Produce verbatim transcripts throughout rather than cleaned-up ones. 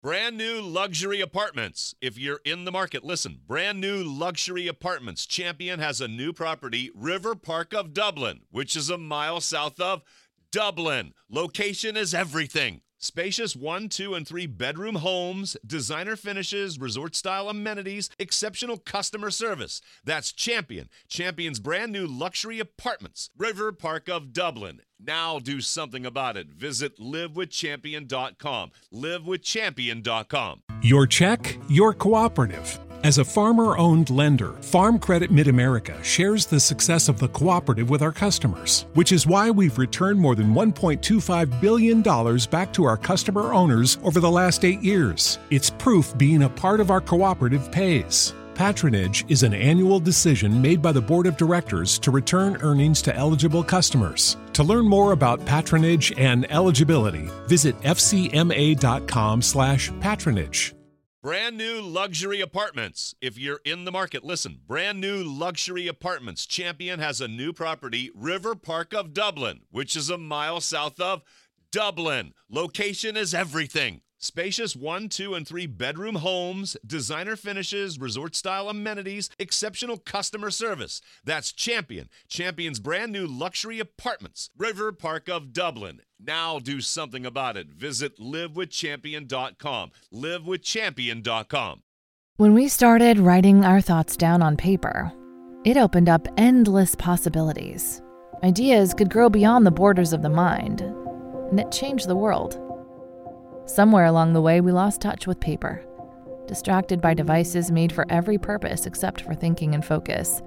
Brand new luxury apartments. If you're in the market, listen. Brand new luxury apartments. Champion has a new property, River Park of Dublin, which is a mile south of Dublin. Location is everything. Spacious one, two, and three bedroom homes, designer finishes, resort-style amenities, exceptional customer service. That's Champion. Champion's brand new luxury apartments, River Park of Dublin. Now do something about it. Visit live with champion dot com. live with champion dot com. Your check, your cooperative. As a farmer-owned lender, Farm Credit Mid-America shares the success of the cooperative with our customers, which is why we've returned more than one point two five billion dollars back to our customer owners over the last eight years. It's proof being a part of our cooperative pays. Patronage is an annual decision made by the Board of Directors to return earnings to eligible customers. To learn more about patronage and eligibility, visit f c m a dot com slash patronage. Brand new luxury apartments. If you're in the market, listen. Brand new luxury apartments. Champion has a new property, River Park of Dublin, which is a mile south of Dublin. Location is everything. Spacious one, two, and three bedroom homes, designer finishes, resort-style amenities, exceptional customer service. That's Champion. Champion's brand new luxury apartments, River Park of Dublin. Now do something about it. Visit live with champion dot com. live with champion dot com. When we started writing our thoughts down on paper, it opened up endless possibilities. Ideas could grow beyond the borders of the mind, and it changed the world. Somewhere along the way, we lost touch with paper, distracted by devices made for every purpose except for thinking and focus.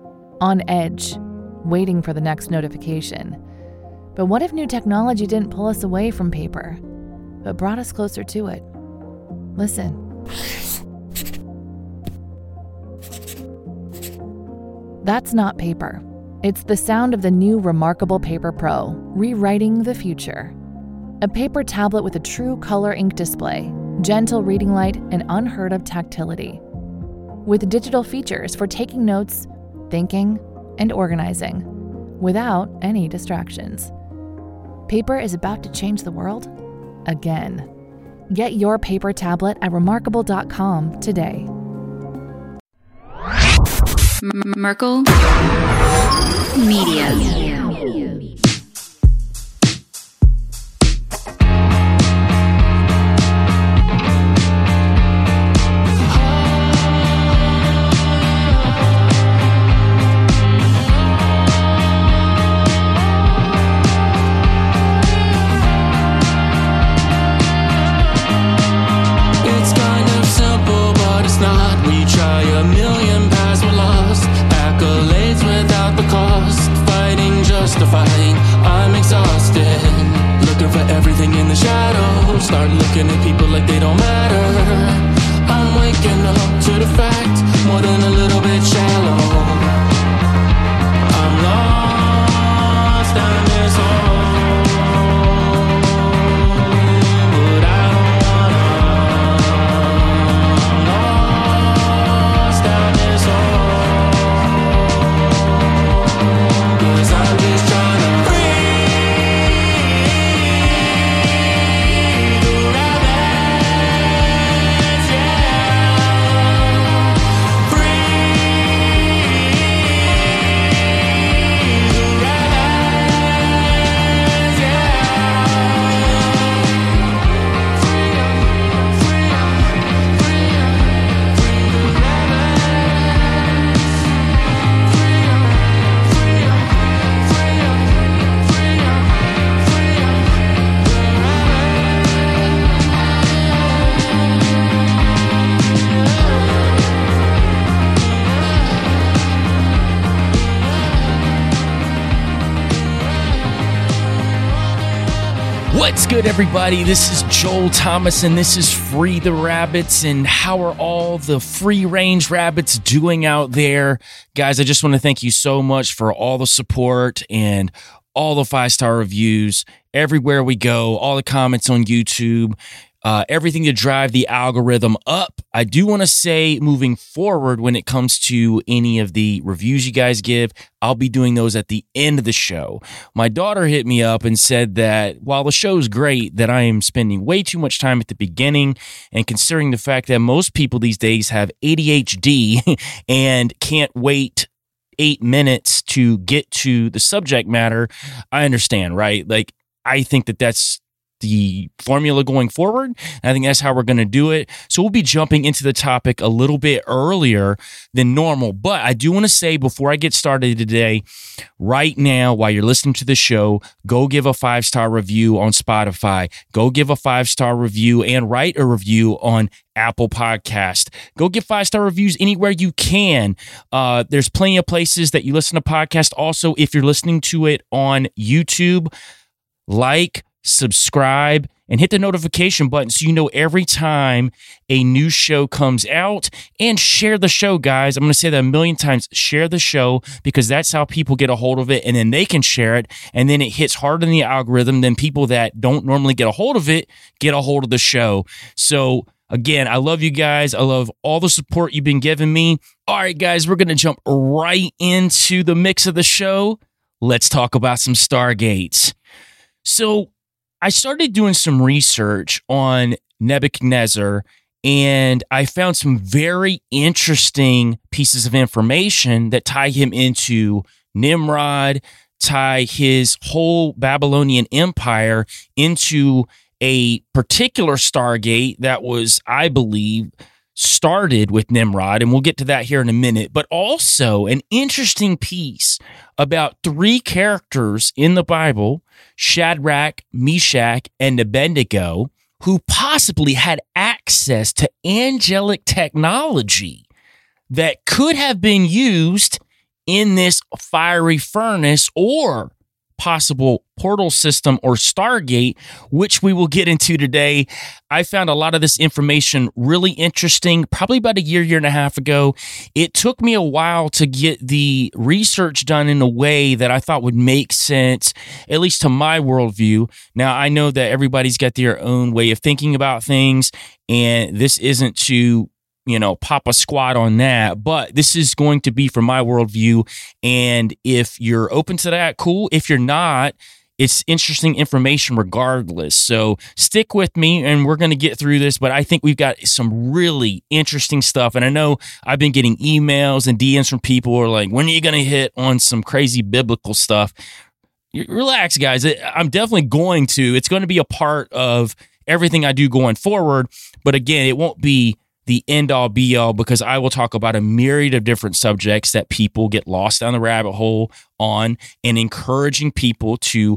On edge, waiting for the next notification. But what if new technology didn't pull us away from paper, but brought us closer to it? Listen. That's not paper. It's the sound of the new Remarkable Paper Pro, rewriting the future. A paper tablet with a true color ink display, gentle reading light, and unheard of tactility. With digital features for taking notes, thinking, and organizing, without any distractions. Paper is about to change the world again. Get your paper tablet at remarkable dot com today. Merkel Media. I'm exhausted, looking for everything in the shadows. Start looking at people like they don't matter. I'm waking up to the fact, more than a little bit shallow. I'm lost down this hole, but I don't wanna. I'm lost down this hole, 'cause I'm just trying to What's good, everybody? This is Joel Thomas, and this is Free the Rabbits. And how are all the free-range rabbits doing out there? Guys, I just want to thank you so much for all the support and all the five-star reviews everywhere we go, all the comments on YouTube. uh, everything to drive the algorithm up. I do want to say moving forward when it comes to any of the reviews you guys give, I'll be doing those at the end of the show. My daughter hit me up and said that while the show's great, that I am spending way too much time at the beginning, and considering the fact that most people these days have A D H D and can't wait eight minutes to get to the subject matter, I understand, right? Like, I think that that's the formula going forward. I think that's how we're going to do it. So we'll be jumping into the topic a little bit earlier than normal. But I do want to say before I get started today, right now, while you're listening to the show, go give a five-star review on Spotify. Go give a five-star review and write a review on Apple Podcast. Go give five-star reviews anywhere you can. Uh, there's plenty of places that you listen to podcasts. Also, if you're listening to it on YouTube, like, subscribe, and hit the notification button so you know every time a new show comes out. And share the show, guys. I'm going to say that a million times. Share the show, because that's how people get a hold of it, and then they can share it, and then it hits harder in the algorithm than people that don't normally get a hold of it get a hold of the show. So again, I love you guys. I love all the support you've been giving me. All right, guys, we're going to jump right into the mix of the show. Let's talk about some Stargates. So I started doing some research on Nebuchadnezzar, and I found some very interesting pieces of information that tie him into Nimrod, tie his whole Babylonian empire into a particular Stargate that was, I believe, started with Nimrod, and we'll get to that here in a minute, but also an interesting piece about three characters in the Bible, Shadrach, Meshach, and Abednego, who possibly had access to angelic technology that could have been used in this fiery furnace or possible portal system or Stargate, which we will get into today. I found a lot of this information really interesting, probably about a year, year and a half ago. It took me a while to get the research done in a way that I thought would make sense, at least to my worldview. Now, I know that everybody's got their own way of thinking about things, and this isn't to you know, pop a squat on that, but this is going to be from my worldview. And if you're open to that, cool. If you're not, it's interesting information regardless. So stick with me and we're going to get through this, but I think we've got some really interesting stuff. And I know I've been getting emails and D Ms from people who are like, when are you going to hit on some crazy biblical stuff? Relax, guys. I'm definitely going to. It's going to be a part of everything I do going forward. But again, it won't be the end-all, be-all, because I will talk about a myriad of different subjects that people get lost down the rabbit hole on, and encouraging people to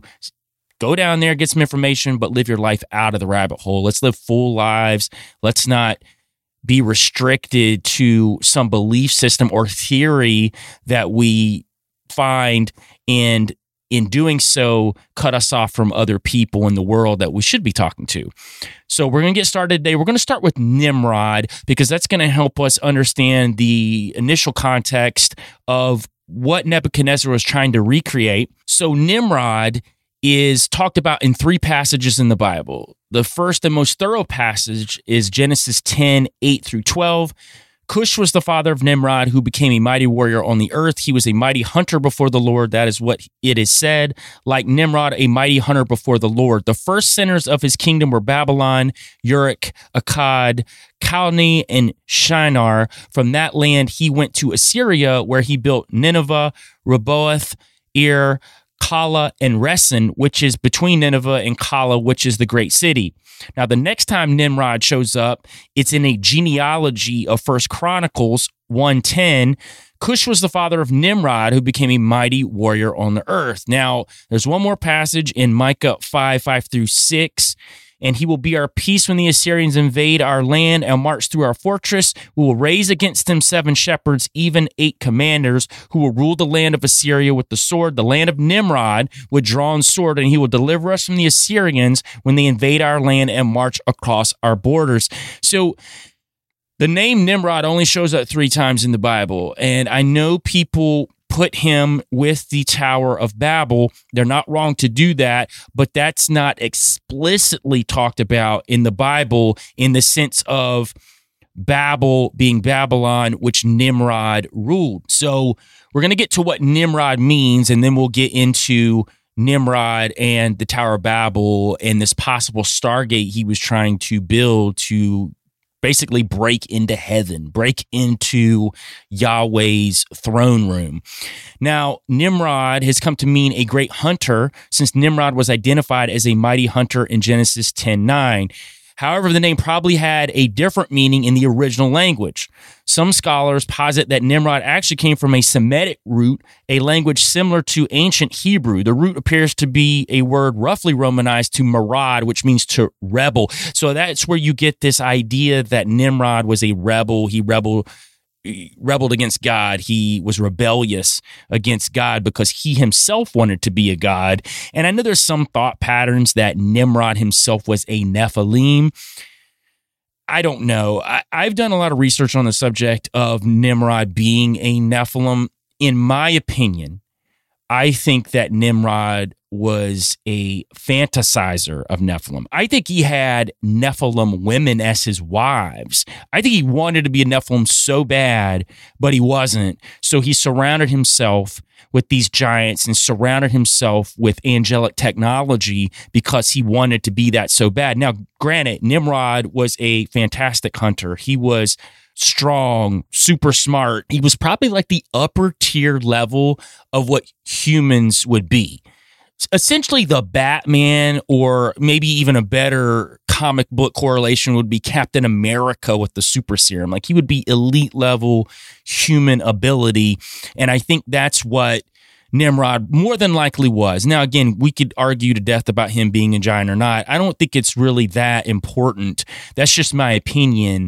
go down there, get some information, but live your life out of the rabbit hole. Let's live full lives. Let's not be restricted to some belief system or theory that we find, and in doing so, cut us off from other people in the world that we should be talking to. So we're going to get started today. We're going to start with Nimrod, because that's going to help us understand the initial context of what Nebuchadnezzar was trying to recreate. So Nimrod is talked about in three passages in the Bible. The first and most thorough passage is Genesis ten, eight through twelve. Cush was the father of Nimrod, who became a mighty warrior on the earth. He was a mighty hunter before the Lord. That is what it is said. Like Nimrod, a mighty hunter before the Lord. The first centers of his kingdom were Babylon, Uruk, Akkad, Calneh, and Shinar. From that land, he went to Assyria, where he built Nineveh, Rehoboth, Ir, Calah, and Resen, which is between Nineveh and Calah, which is the great city. Now, the next time Nimrod shows up, it's in a genealogy of First Chronicles one ten. Cush was the father of Nimrod, who became a mighty warrior on the earth. Now, there's one more passage in Micah five, five through six. And he will be our peace when the Assyrians invade our land and march through our fortress. We will raise against them seven shepherds, even eight commanders, who will rule the land of Assyria with the sword, the land of Nimrod with drawn sword, and he will deliver us from the Assyrians when they invade our land and march across our borders. So the name Nimrod only shows up three times in the Bible, and I know people put him with the Tower of Babel. They're not wrong to do that, but that's not explicitly talked about in the Bible in the sense of Babel being Babylon, which Nimrod ruled. So we're going to get to what Nimrod means, and then we'll get into Nimrod and the Tower of Babel and this possible Stargate he was trying to build to basically break into heaven, break into Yahweh's throne room. Now, Nimrod has come to mean a great hunter, since Nimrod was identified as a mighty hunter in Genesis ten nine. However, the name probably had a different meaning in the original language. Some scholars posit that Nimrod actually came from a Semitic root, a language similar to ancient Hebrew. The root appears to be a word roughly Romanized to marad, which means to rebel. So that's where you get this idea that Nimrod was a rebel. He rebelled rebelled against God. He was rebellious against God because he himself wanted to be a god. And I know there's some thought patterns that Nimrod himself was a Nephilim. I don't know. I, I've done a lot of research on the subject of Nimrod being a Nephilim. In my opinion, I think that Nimrod was a fantasizer of Nephilim. I think he had Nephilim women as his wives. I think he wanted to be a Nephilim so bad, but he wasn't. So he surrounded himself with these giants and surrounded himself with angelic technology because he wanted to be that so bad. Now, granted, Nimrod was a fantastic hunter. He was strong, super smart. He was probably like the upper tier level of what humans would be. Essentially the Batman, or maybe even a better comic book correlation would be Captain America with the super serum. Like, he would be elite level human ability. And I think that's what Nimrod more than likely was. Now, again, we could argue to death about him being a giant or not. I don't think it's really that important. That's just my opinion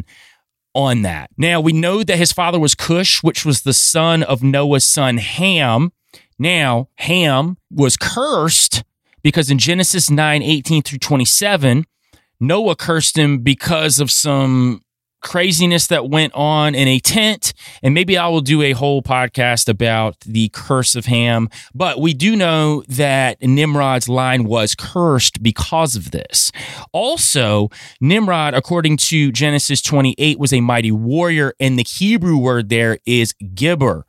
on that. Now, we know that his father was Cush, which was the son of Noah's son Ham. Now, Ham was cursed because in Genesis nine eighteen through twenty-seven, Noah cursed him because of some craziness that went on in a tent. And maybe I will do a whole podcast about the curse of Ham. But we do know that Nimrod's line was cursed because of this. Also, Nimrod, according to Genesis twenty-eight, was a mighty warrior. And the Hebrew word there is gibber,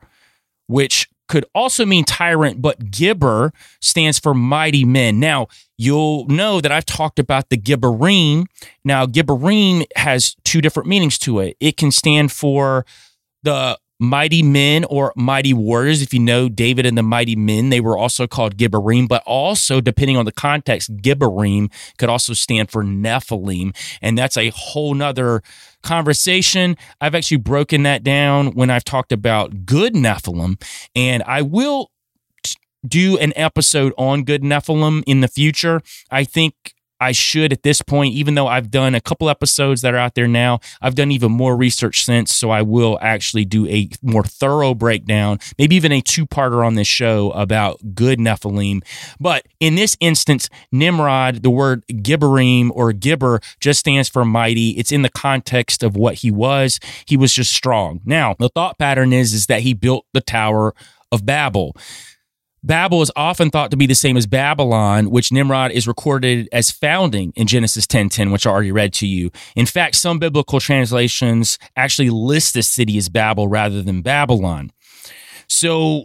which could also mean tyrant, but Gibber stands for mighty men. Now, you'll know that I've talked about the Gibberim. Now, Gibberim has two different meanings to it. It can stand for the mighty men or mighty warriors. If you know David and the mighty men, they were also called Gibberim, but also, depending on the context, Gibberim could also stand for Nephilim, and that's a whole nother conversation. I've actually broken that down when I've talked about good Nephilim, and I will do an episode on good Nephilim in the future. I think I should at this point, even though I've done a couple episodes that are out there now, I've done even more research since, so I will actually do a more thorough breakdown, maybe even a two-parter on this show about good Nephilim. But in this instance, Nimrod, the word Gibberim or Gibber just stands for mighty. It's in the context of what he was. He was just strong. Now, the thought pattern is, is that he built the Tower of Babel. Babel is often thought to be the same as Babylon, which Nimrod is recorded as founding in Genesis ten ten, which I already read to you. In fact, some biblical translations actually list the city as Babel rather than Babylon. So,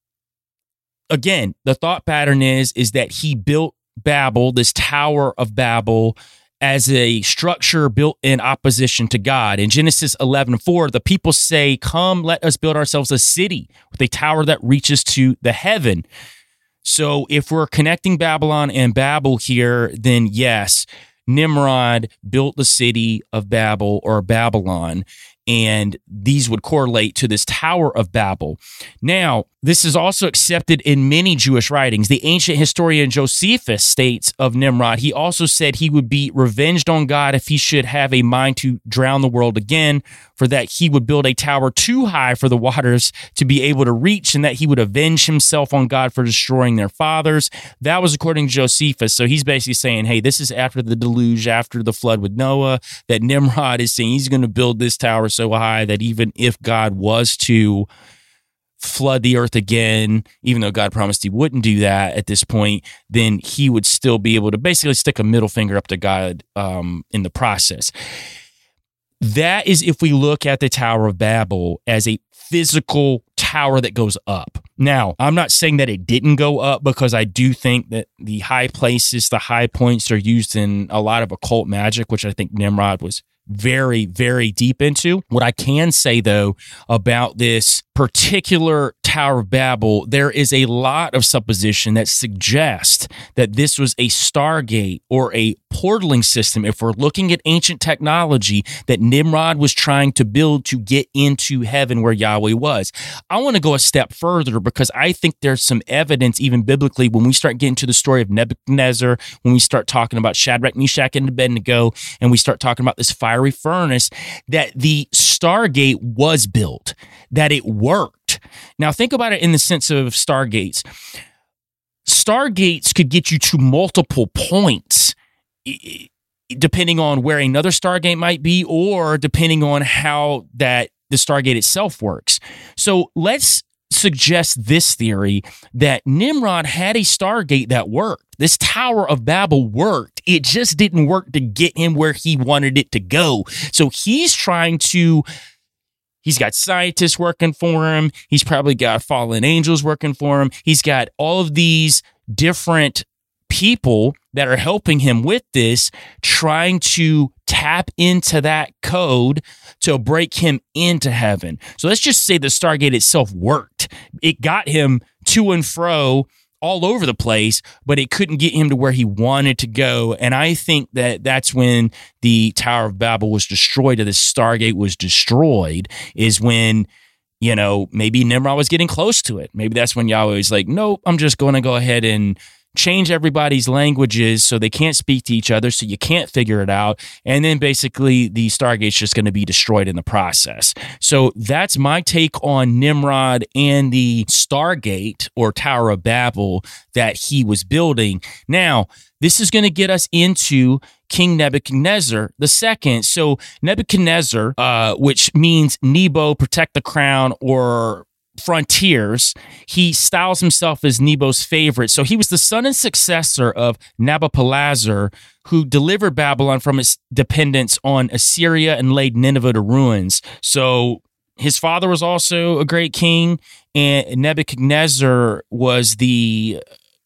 again, the thought pattern is, is that he built Babel, this Tower of Babel, as a structure built in opposition to God. In Genesis eleven four, the people say, "Come, let us build ourselves a city with a tower that reaches to the heaven." So if we're connecting Babylon and Babel here, then yes, Nimrod built the city of Babel or Babylon, and these would correlate to this Tower of Babel. Now, this is also accepted in many Jewish writings. The ancient historian Josephus states of Nimrod, he also said he would be revenged on God if he should have a mind to drown the world again, for that he would build a tower too high for the waters to be able to reach, and that he would avenge himself on God for destroying their fathers. That was according to Josephus. So he's basically saying, hey, this is after the deluge, after the flood with Noah, that Nimrod is saying he's going to build this tower so high that even if God was to flood the earth again, even though God promised he wouldn't do that at this point, then he would still be able to basically stick a middle finger up to God um, in the process. That is if we look at the Tower of Babel as a physical tower that goes up. Now, I'm not saying that it didn't go up, because I do think that the high places, the high points are used in a lot of occult magic, which I think Nimrod was very, very deep into. What I can say, though, about this particular Tower of Babel, there is a lot of supposition that suggests that this was a stargate or a portaling system, if we're looking at ancient technology that Nimrod was trying to build to get into heaven where Yahweh was. I want to go a step further, because I think there's some evidence, even biblically, when we start getting to the story of Nebuchadnezzar, when we start talking about Shadrach, Meshach, and Abednego, and we start talking about this fiery furnace, that the stargate was built, that it worked. Now, think about it in the sense of stargates. Stargates could get you to multiple points, depending on where another stargate might be, or depending on how that the stargate itself works. So let's suggest this theory that Nimrod had a stargate that worked. This Tower of Babel worked. It just didn't work to get him where he wanted it to go. So he's trying to He's got scientists working for him. He's probably got fallen angels working for him. He's got all of these different people that are helping him with this, trying to tap into that code to break him into heaven. So let's just say the Stargate itself worked. It got him to and fro all over the place, but it couldn't get him to where he wanted to go. And I think that that's when the Tower of Babel was destroyed, or the Stargate was destroyed, is when, you know, maybe Nimrod was getting close to it. Maybe that's when Yahweh was like, nope, I'm just going to go ahead and change everybody's languages so they can't speak to each other, so you can't figure it out. And then basically the Stargate's just going to be destroyed in the process. So that's my take on Nimrod and the Stargate or Tower of Babel that he was building. Now, this is going to get us into King Nebuchadnezzar the second. So Nebuchadnezzar, uh, which means Nebo, protect the crown, or frontiers, he styles himself as Nebo's favorite. So he was the son and successor of Nabopolassar, who delivered Babylon from its dependence on Assyria and laid Nineveh to ruins. So his father was also a great king, and Nebuchadnezzar was the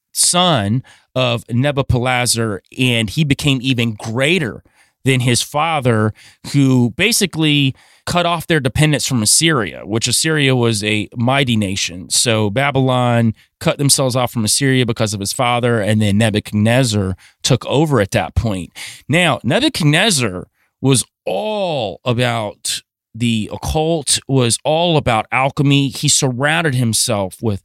son of Nabopolassar, and he became even greater than his father, who basically cut off their dependence from Assyria, which Assyria was a mighty nation. So Babylon cut themselves off from Assyria because of his father, and then Nebuchadnezzar took over at that point. Now, Nebuchadnezzar was all about the occult, was all about alchemy. He surrounded himself with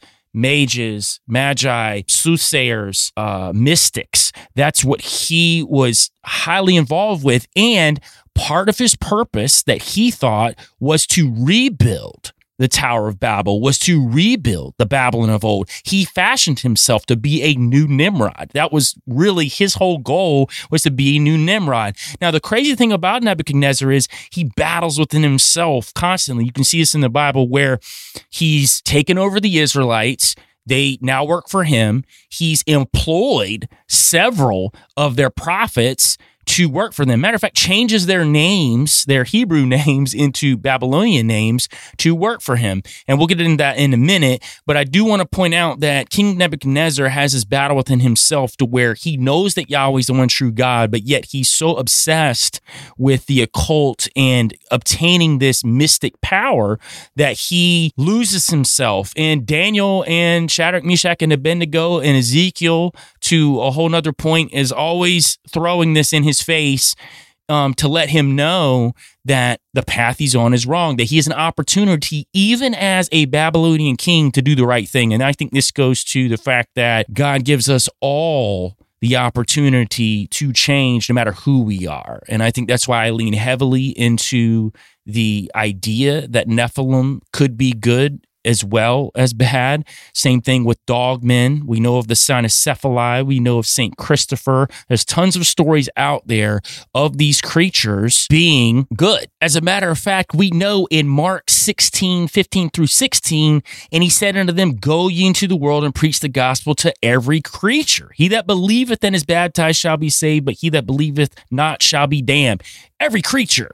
mages, magi, soothsayers, uh, mystics. That's what he was highly involved with. And part of his purpose that he thought was to rebuild the Tower of Babel, was to rebuild the Babylon of old. He fashioned himself to be a new Nimrod. That was really his whole goal, was to be a new Nimrod. Now, the crazy thing about Nebuchadnezzar is he battles within himself constantly. You can see this in the Bible where he's taken over the Israelites. They now work for him. He's employed several of their prophets to work for them. Matter of fact, changes their names, their Hebrew names, into Babylonian names to work for him. And we'll get into that in a minute. But I do want to point out that King Nebuchadnezzar has this battle within himself to where he knows that Yahweh is the one true God, but yet he's so obsessed with the occult and obtaining this mystic power that he loses himself. And Daniel and Shadrach, Meshach, and Abednego and Ezekiel, to a whole nother point, is always throwing this in his face um, to let him know that the path he's on is wrong, that he has an opportunity, even as a Babylonian king, to do the right thing. And I think this goes to the fact that God gives us all the opportunity to change no matter who we are. And I think that's why I lean heavily into the idea that Nephilim could be good as well as bad. Same thing with dogmen. We know of the cynocephali. We know of Saint Christopher. There's tons of stories out there of these creatures being good. As a matter of fact, we know in Mark sixteen, fifteen through sixteen, and he said unto them, go ye into the world and preach the gospel to every creature. He that believeth and is baptized shall be saved, but he that believeth not shall be damned. Every creature.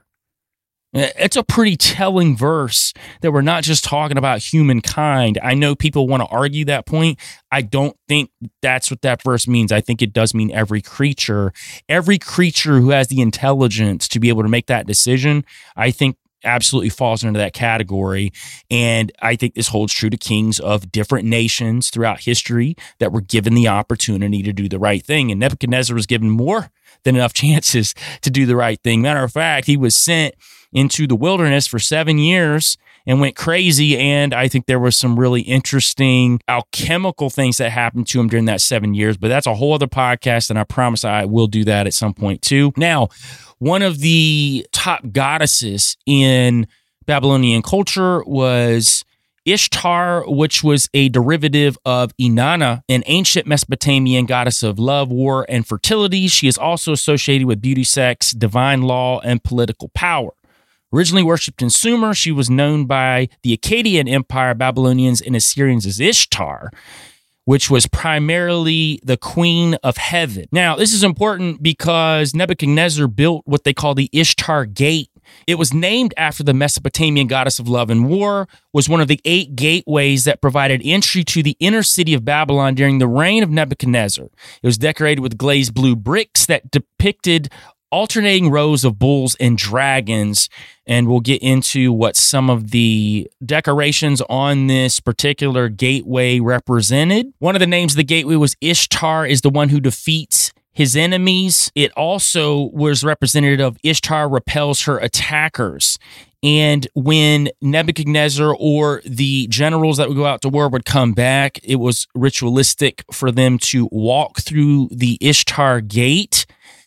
It's a pretty telling verse that we're not just talking about humankind. I know people want to argue that point. I don't think that's what that verse means. I think it does mean every creature. Every creature who has the intelligence to be able to make that decision, I think absolutely falls into that category. And I think this holds true to kings of different nations throughout history that were given the opportunity to do the right thing. And Nebuchadnezzar was given more than enough chances to do the right thing. Matter of fact, he was sent into the wilderness for seven years and went crazy. And I think there was some really interesting alchemical things that happened to him during that seven years. But that's a whole other podcast, and I promise I will do that at some point too. Now, one of the top goddesses in Babylonian culture was Ishtar, which was a derivative of Inanna, an ancient Mesopotamian goddess of love, war, and fertility. She is also associated with beauty, sex, divine law, and political power. Originally worshipped in Sumer, she was known by the Akkadian Empire, Babylonians, and Assyrians as Ishtar, which was primarily the queen of heaven. Now, this is important because Nebuchadnezzar built what they call the Ishtar Gate. It was named after the Mesopotamian goddess of love and war, was one of the eight gateways that provided entry to the inner city of Babylon during the reign of Nebuchadnezzar. It was decorated with glazed blue bricks that depicted alternating rows of bulls and dragons, and we'll get into what some of the decorations on this particular gateway represented. One of the names of the gateway was Ishtar, is the one who defeats his enemies. It also was representative of Ishtar repels her attackers. And when Nebuchadnezzar or the generals that would go out to war would come back, it was ritualistic for them to walk through the Ishtar Gate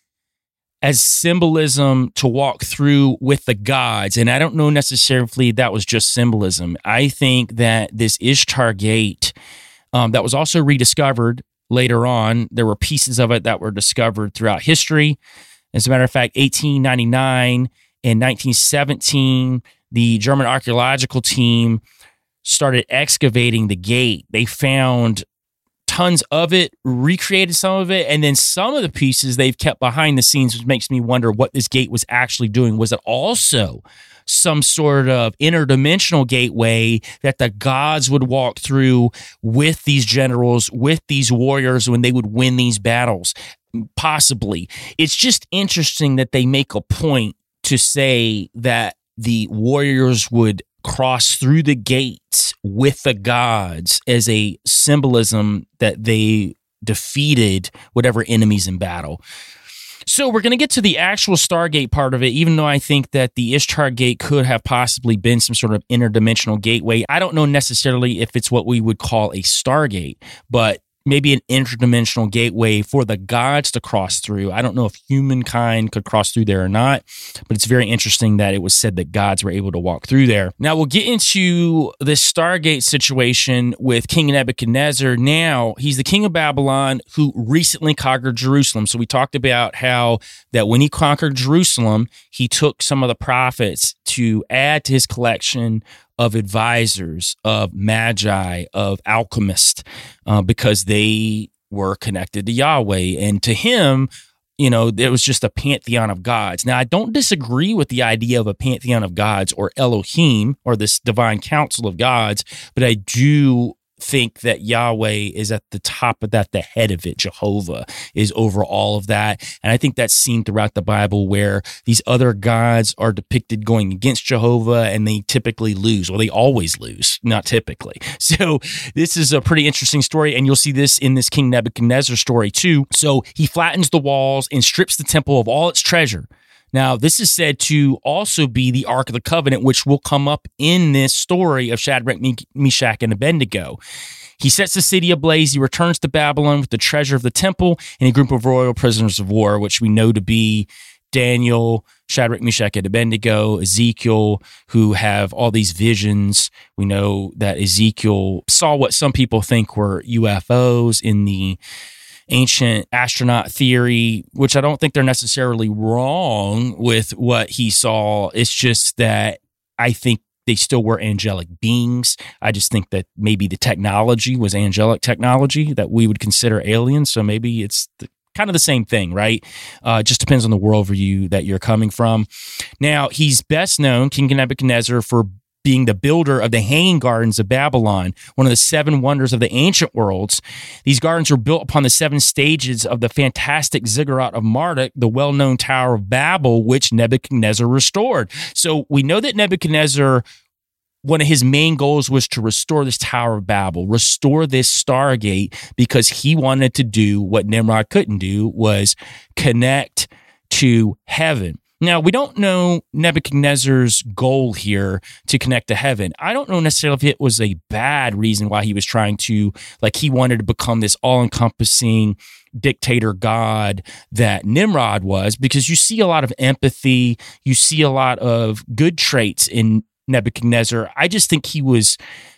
as symbolism to walk through with the gods. And I don't know necessarily that was just symbolism. I think that this Ishtar Gate um, that was also rediscovered later on, there were pieces of it that were discovered throughout history. As a matter of fact, eighteen ninety-nine and nineteen seventeen, the German archaeological team started excavating the gate. They found tons of it, recreated some of it, and then some of the pieces they've kept behind the scenes, which makes me wonder what this gate was actually doing. Was it also some sort of interdimensional gateway that the gods would walk through with these generals, with these warriors when they would win these battles? Possibly. It's just interesting that they make a point to say that the warriors would cross through the gates with the gods as a symbolism that they defeated whatever enemies in battle. So we're going to get to the actual Stargate part of it, even though I think that the Ishtar Gate could have possibly been some sort of interdimensional gateway. I don't know necessarily if it's what we would call a Stargate, but maybe an interdimensional gateway for the gods to cross through. I don't know if humankind could cross through there or not, but it's very interesting that it was said that gods were able to walk through there. Now, we'll get into this Stargate situation with King Nebuchadnezzar. Now, he's the king of Babylon who recently conquered Jerusalem. So we talked about how that when he conquered Jerusalem, he took some of the prophets to add to his collection of advisors, of magi, of alchemists, uh, because they were connected to Yahweh. And to him, you know, there was just a pantheon of gods. Now, I don't disagree with the idea of a pantheon of gods or Elohim or this divine council of gods, but I do think that Yahweh is at the top of that, the head of it. Jehovah is over all of that. And I think that's seen throughout the Bible where these other gods are depicted going against Jehovah and they typically lose. Well, they always lose, not typically. So this is a pretty interesting story. And you'll see this in this King Nebuchadnezzar story too. So he flattens the walls and strips the temple of all its treasure. Now, this is said to also be the Ark of the Covenant, which will come up in this story of Shadrach, Meshach, and Abednego. He sets the city ablaze. He returns to Babylon with the treasure of the temple and a group of royal prisoners of war, which we know to be Daniel, Shadrach, Meshach, and Abednego, Ezekiel, who have all these visions. We know that Ezekiel saw what some people think were U F Os in the ancient astronaut theory, which I don't think they're necessarily wrong with what he saw. It's just that I think they still were angelic beings. I just think that maybe the technology was angelic technology that we would consider alien. So maybe it's the, kind of the same thing, right? Uh, it just depends on the worldview that you're coming from. Now, he's best known, King Nebuchadnezzar, for being the builder of the Hanging Gardens of Babylon, one of the seven wonders of the ancient worlds. These gardens were built upon the seven stages of the fantastic ziggurat of Marduk, the well-known Tower of Babel, which Nebuchadnezzar restored. So we know that Nebuchadnezzar, one of his main goals was to restore this Tower of Babel, restore this Stargate, because he wanted to do what Nimrod couldn't do, was connect to heaven. Now, we don't know Nebuchadnezzar's goal here to connect to heaven. I don't know necessarily if it was a bad reason why he was trying to, like he wanted to become this all-encompassing dictator god that Nimrod was, because you see a lot of empathy, you see a lot of good traits in Nebuchadnezzar. I just think he was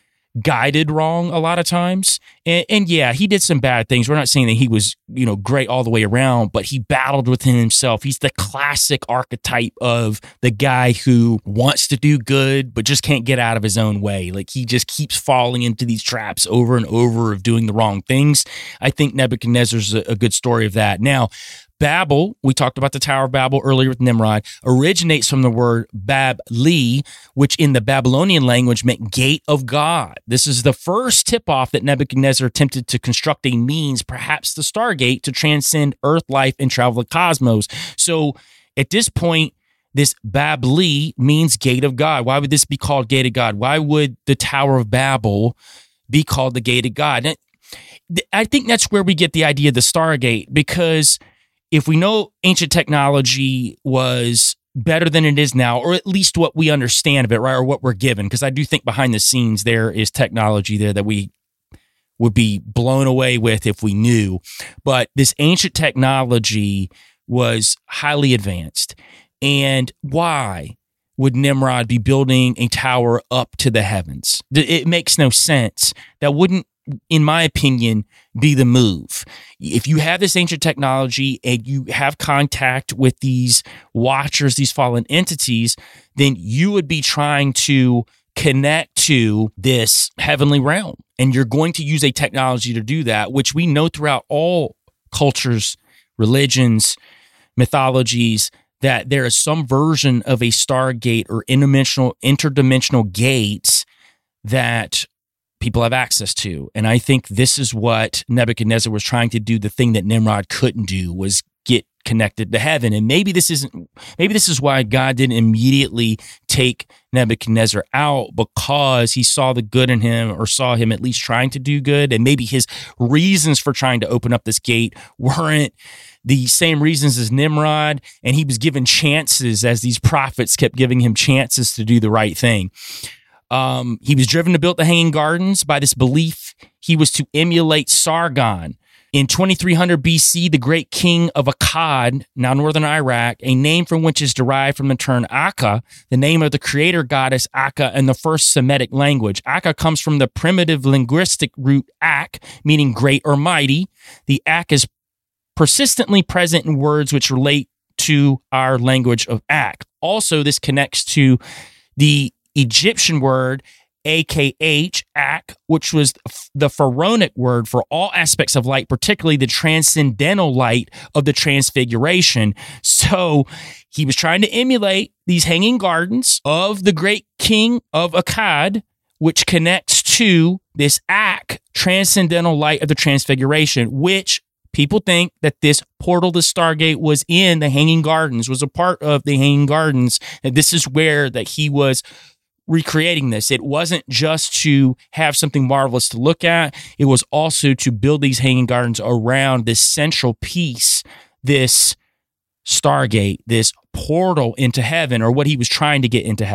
guided wrong a lot of times. And, and yeah, he did some bad things. We're not saying that he was, you know, great all the way around, but he battled within himself. He's the classic archetype of the guy who wants to do good, but just can't get out of his own way. Like he just keeps falling into these traps over and over of doing the wrong things. I think Nebuchadnezzar's a, a good story of that. Now, Babel, we talked about the Tower of Babel earlier with Nimrod, originates from the word Bab-li, which in the Babylonian language meant gate of God. This is the first tip-off that Nebuchadnezzar attempted to construct a means, perhaps the Stargate, to transcend Earth life and travel the cosmos. So at this point, this Bab-li means gate of God. Why would this be called gate of God? Why would the Tower of Babel be called the gate of God? And I think that's where we get the idea of the Stargate, because if we know ancient technology was better than it is now, or at least what we understand of it, right, or what we're given, because I do think behind the scenes there is technology there that we would be blown away with if we knew. But this ancient technology was highly advanced. And why would Nimrod be building a tower up to the heavens? It makes no sense. That wouldn't, in my opinion, be the move. If you have this ancient technology and you have contact with these watchers, these fallen entities, then you would be trying to connect to this heavenly realm. And you're going to use a technology to do that, which we know throughout all cultures, religions, mythologies, that there is some version of a Stargate or interdimensional, interdimensional gates that people have access to. And I think this is what Nebuchadnezzar was trying to do. The thing that Nimrod couldn't do was get connected to heaven. And maybe this isn't, maybe this is why God didn't immediately take Nebuchadnezzar out, because he saw the good in him, or saw him at least trying to do good. And maybe his reasons for trying to open up this gate weren't the same reasons as Nimrod. And he was given chances, as these prophets kept giving him chances to do the right thing. Um, he was driven to build the Hanging Gardens by this belief he was to emulate Sargon. In twenty-three hundred B C, the great king of Akkad, now northern Iraq, a name from which is derived from the term Akka, the name of the creator goddess Akka in the first Semitic language. Akka comes from the primitive linguistic root Ak, meaning great or mighty. The Ak is persistently present in words which relate to our language of Ak. Also, this connects to the Egyptian word A K H, Ak, which was the pharaonic word for all aspects of light, particularly the transcendental light of the transfiguration. So he was trying to emulate these hanging gardens of the great king of Akkad, which connects to this Ak, transcendental light of the transfiguration, which people think that this portal, the Stargate, was in the Hanging Gardens, was a part of the Hanging Gardens. And this is where that he was recreating this. It wasn't just to have something marvelous to look at. It was also to build these Hanging Gardens around this central piece, this Stargate, this portal into heaven, or what he was trying to get into heaven.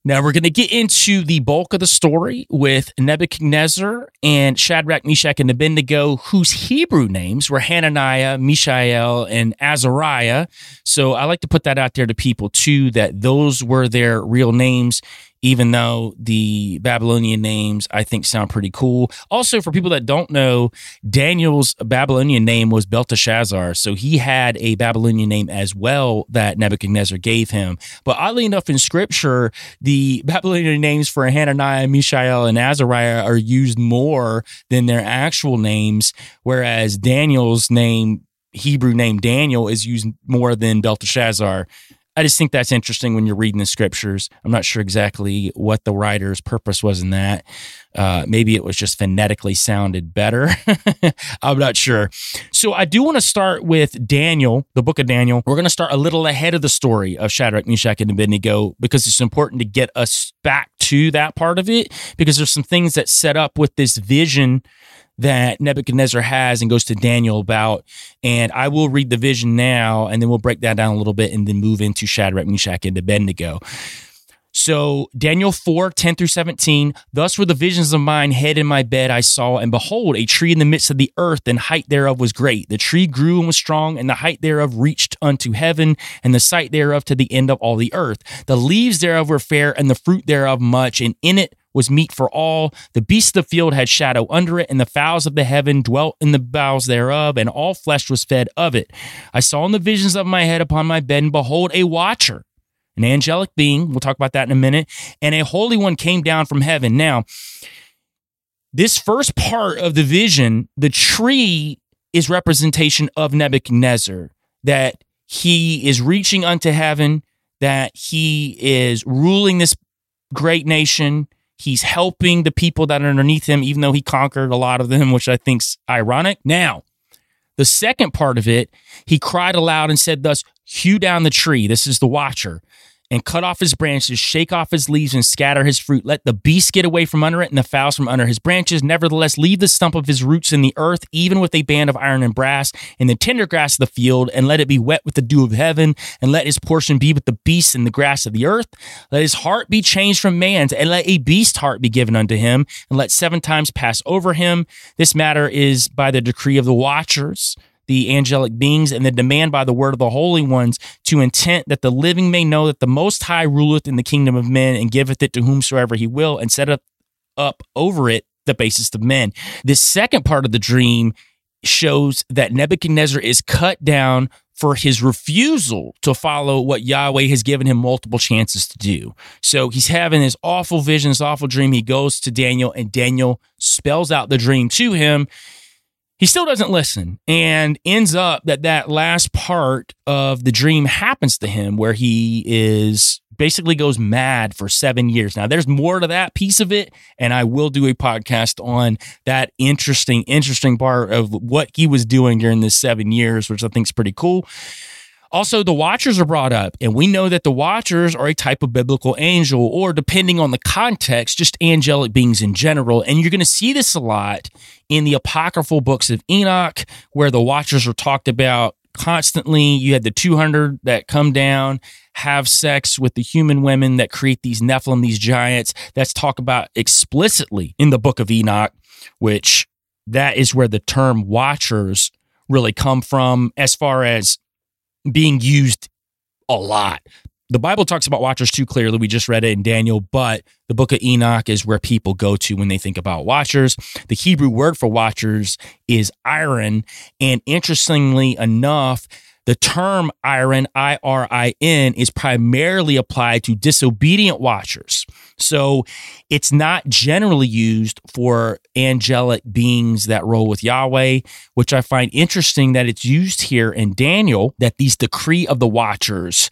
Now we're going to get into the bulk of the story with Nebuchadnezzar and Shadrach, Meshach, and Abednego, whose Hebrew names were Hananiah, Mishael, and Azariah. So I like to put that out there to people too, that those were their real names, even though the Babylonian names, I think, sound pretty cool. Also, for people that don't know, Daniel's Babylonian name was Belteshazzar, so he had a Babylonian name as well that Nebuchadnezzar gave him. But oddly enough, in Scripture, the Babylonian names for Hananiah, Mishael, and Azariah are used more than their actual names, whereas Daniel's name, Hebrew name Daniel, is used more than Belteshazzar. I just think that's interesting when you're reading the scriptures. I'm not sure exactly what the writer's purpose was in that. Uh, maybe it was just phonetically sounded better. I'm not sure. So I do want to start with Daniel, the book of Daniel. We're going to start a little ahead of the story of Shadrach, Meshach, and Abednego because it's important to get us back to that part of it, because there's some things that set up with this vision that Nebuchadnezzar has and goes to Daniel about. And I will read the vision now, and then we'll break that down a little bit and then move into Shadrach, Meshach, and Abednego. So Daniel four, ten through seventeen, thus were the visions of mine, head in my bed I saw, and behold, a tree in the midst of the earth, and height thereof was great. The tree grew and was strong, and the height thereof reached unto heaven, and the sight thereof to the end of all the earth. The leaves thereof were fair, and the fruit thereof much, and in it was meat for all. The beasts of the field had shadow under it, and the fowls of the heaven dwelt in the boughs thereof, and all flesh was fed of it. I saw in the visions of my head upon my bed, and behold, a watcher, an angelic being, we'll talk about that in a minute, and a holy one came down from heaven. Now, this first part of the vision, the tree is representation of Nebuchadnezzar, that he is reaching unto heaven, that he is ruling this great nation. He's helping the people that are underneath him, even though he conquered a lot of them, which I think's ironic. Now, the second part of it, he cried aloud and said thus, hew down the tree, this is the watcher, and cut off his branches, shake off his leaves, and scatter his fruit. Let the beasts get away from under it, and the fowls from under his branches. Nevertheless, leave the stump of his roots in the earth, even with a band of iron and brass, in the tender grass of the field, and let it be wet with the dew of heaven, and let his portion be with the beasts in the grass of the earth. Let his heart be changed from man's, and let a beast heart be given unto him, and let seven times pass over him. This matter is by the decree of the watchers, the angelic beings, and the demand by the word of the holy ones, to intent that the living may know that the Most High ruleth in the kingdom of men, and giveth it to whomsoever he will, and setteth up over it the basest of men. This second part of the dream shows that Nebuchadnezzar is cut down for his refusal to follow what Yahweh has given him multiple chances to do. So he's having this awful vision, this awful dream. He goes to Daniel, and Daniel spells out the dream to him. He still doesn't listen, and ends up that that last part of the dream happens to him, where he is basically goes mad for seven years. Now, there's more to that piece of it, and I will do a podcast on that interesting, interesting part of what he was doing during this seven years, which I think is pretty cool. Also, the Watchers are brought up, and we know that the Watchers are a type of biblical angel, or depending on the context, just angelic beings in general. And you're going to see this a lot in the apocryphal books of Enoch, where the Watchers are talked about constantly. You had the two hundred that come down, have sex with the human women that create these Nephilim, these giants. That's talked about explicitly in the book of Enoch, which that is where the term Watchers really come from, as far as being used a lot. The Bible talks about Watchers too clearly. We just read it in Daniel, but the book of Enoch is where people go to when they think about Watchers. The Hebrew word for Watchers is iron, and interestingly enough, the term iron, I R I N, is primarily applied to disobedient watchers. So it's not generally used for angelic beings that roll with Yahweh, which I find interesting that it's used here in Daniel, that these decree of the watchers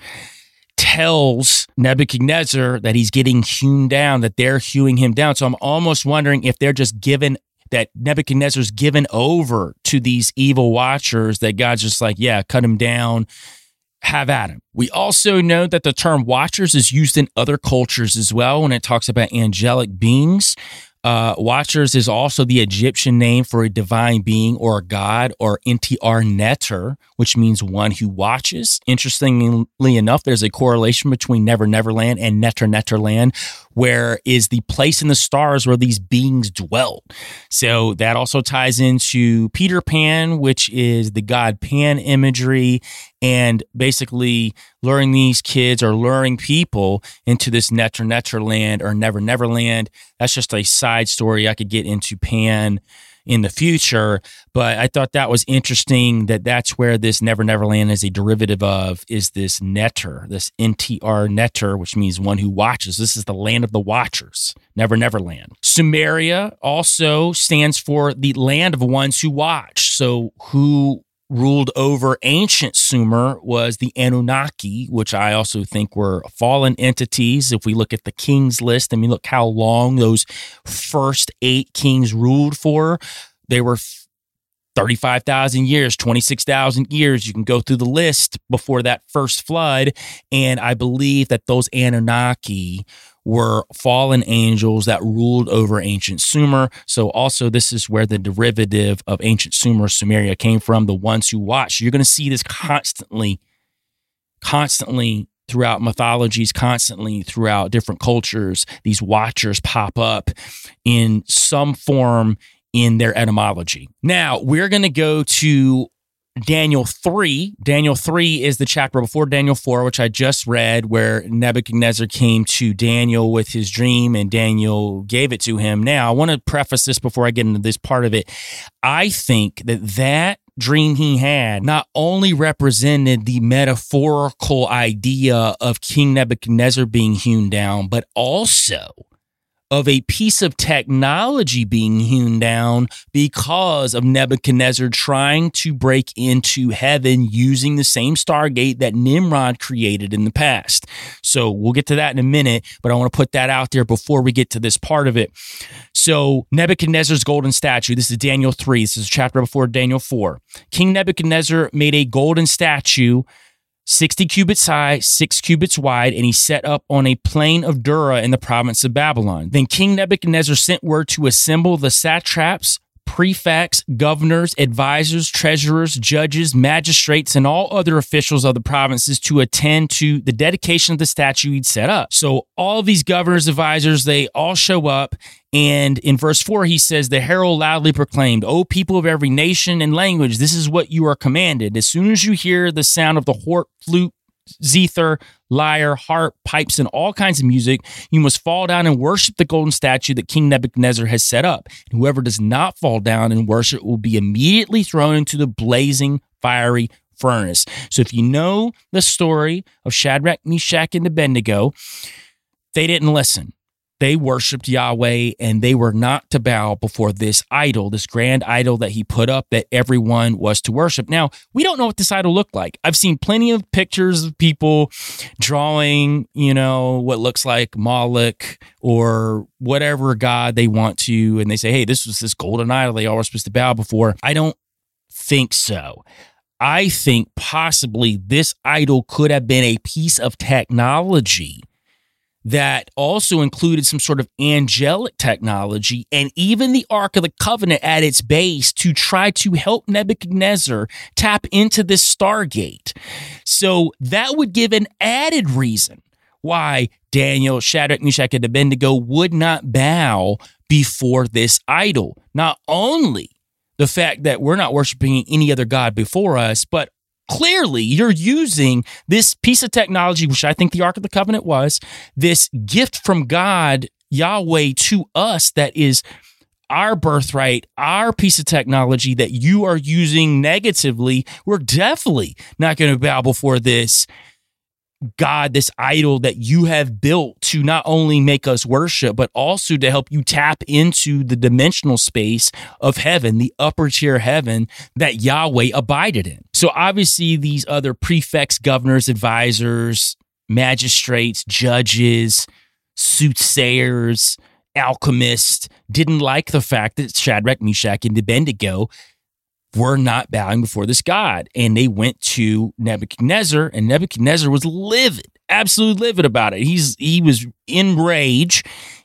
tells Nebuchadnezzar that he's getting hewn down, that they're hewing him down. So I'm almost wondering if they're just given that Nebuchadnezzar's given over to these evil watchers, that God's just like, yeah, cut him down, have at him. We also know that the term watchers is used in other cultures as well when it talks about angelic beings. Uh, Watchers is also the Egyptian name for a divine being or a god, or Ntr Neter, which means one who watches. Interestingly enough, there's a correlation between Never Never Land and Neter Neter Land, where is the place in the stars where these beings dwelt. So that also ties into Peter Pan, which is the god Pan imagery, and basically luring these kids or luring people into this Neter Neter Land or Never Never Land. That's just a side story. I could get into Pan in the future, but I thought that was interesting that that's where this Never Never Land is a derivative of, is this Neter, this Ntr Neter, which means one who watches. This is the land of the watchers, Never Never Land. Sumeria also stands for the land of ones who watch. So who ruled over ancient Sumer was the Anunnaki, which I also think were fallen entities. If we look at the kings list, I mean, look how long those first eight kings ruled for. They were thirty-five thousand years, twenty-six thousand years. You can go through the list before that first flood. And I believe that those Anunnaki were fallen angels that ruled over ancient Sumer. So also this is where the derivative of ancient Sumer, Sumeria, came from, the ones who watch. You're going to see this constantly, constantly throughout mythologies, constantly throughout different cultures. These watchers pop up in some form in their etymology. Now, we're going to go to Daniel three. Daniel three is the chapter before Daniel four, which I just read, where Nebuchadnezzar came to Daniel with his dream and Daniel gave it to him. Now, I want to preface this before I get into this part of it. I think that that dream he had not only represented the metaphorical idea of King Nebuchadnezzar being hewn down, but also of a piece of technology being hewn down because of Nebuchadnezzar trying to break into heaven using the same Stargate that Nimrod created in the past. So we'll get to that in a minute, but I want to put that out there before we get to this part of it. So Nebuchadnezzar's golden statue, this is Daniel three, this is a chapter before Daniel four. King Nebuchadnezzar made a golden statue sixty cubits high, six cubits wide, and he set up on a plain of Dura in the province of Babylon. Then King Nebuchadnezzar sent word to assemble the satraps, prefects, governors, advisors, treasurers, judges, magistrates, and all other officials of the provinces to attend to the dedication of the statue he'd set up. So all these governors, advisors, they all show up. And in verse four, he says, the herald loudly proclaimed, O people of every nation and language, this is what you are commanded. As soon as you hear the sound of the horn, flute, zither, lyre, harp, pipes, and all kinds of music, you must fall down and worship the golden statue that King Nebuchadnezzar has set up. And whoever does not fall down and worship will be immediately thrown into the blazing, fiery furnace. So if you know the story of Shadrach, Meshach, and Abednego, they didn't listen. They worshiped Yahweh, and they were not to bow before this idol, this grand idol that he put up that everyone was to worship. Now, we don't know what this idol looked like. I've seen plenty of pictures of people drawing, you know, what looks like Moloch or whatever god they want to, and they say, hey, this was this golden idol they all were supposed to bow before. I don't think so. I think possibly this idol could have been a piece of technology that also included some sort of angelic technology and even the Ark of the Covenant at its base to try to help Nebuchadnezzar tap into this Stargate. So that would give an added reason why Daniel, Shadrach, Meshach, and Abednego would not bow before this idol. Not only the fact that we're not worshiping any other god before us, but clearly, you're using this piece of technology, which I think the Ark of the Covenant was, this gift from God, Yahweh, to us that is our birthright, our piece of technology that you are using negatively. We're definitely not going to bow before this God, this idol that you have built to not only make us worship, but also to help you tap into the dimensional space of heaven, the upper tier heaven that Yahweh abided in. So obviously these other prefects, governors, advisors, magistrates, judges, soothsayers, alchemists didn't like the fact that Shadrach, Meshach, and Abednego were not bowing before this God. And they went to Nebuchadnezzar, and Nebuchadnezzar was livid, absolutely livid about it. He's He was in rage,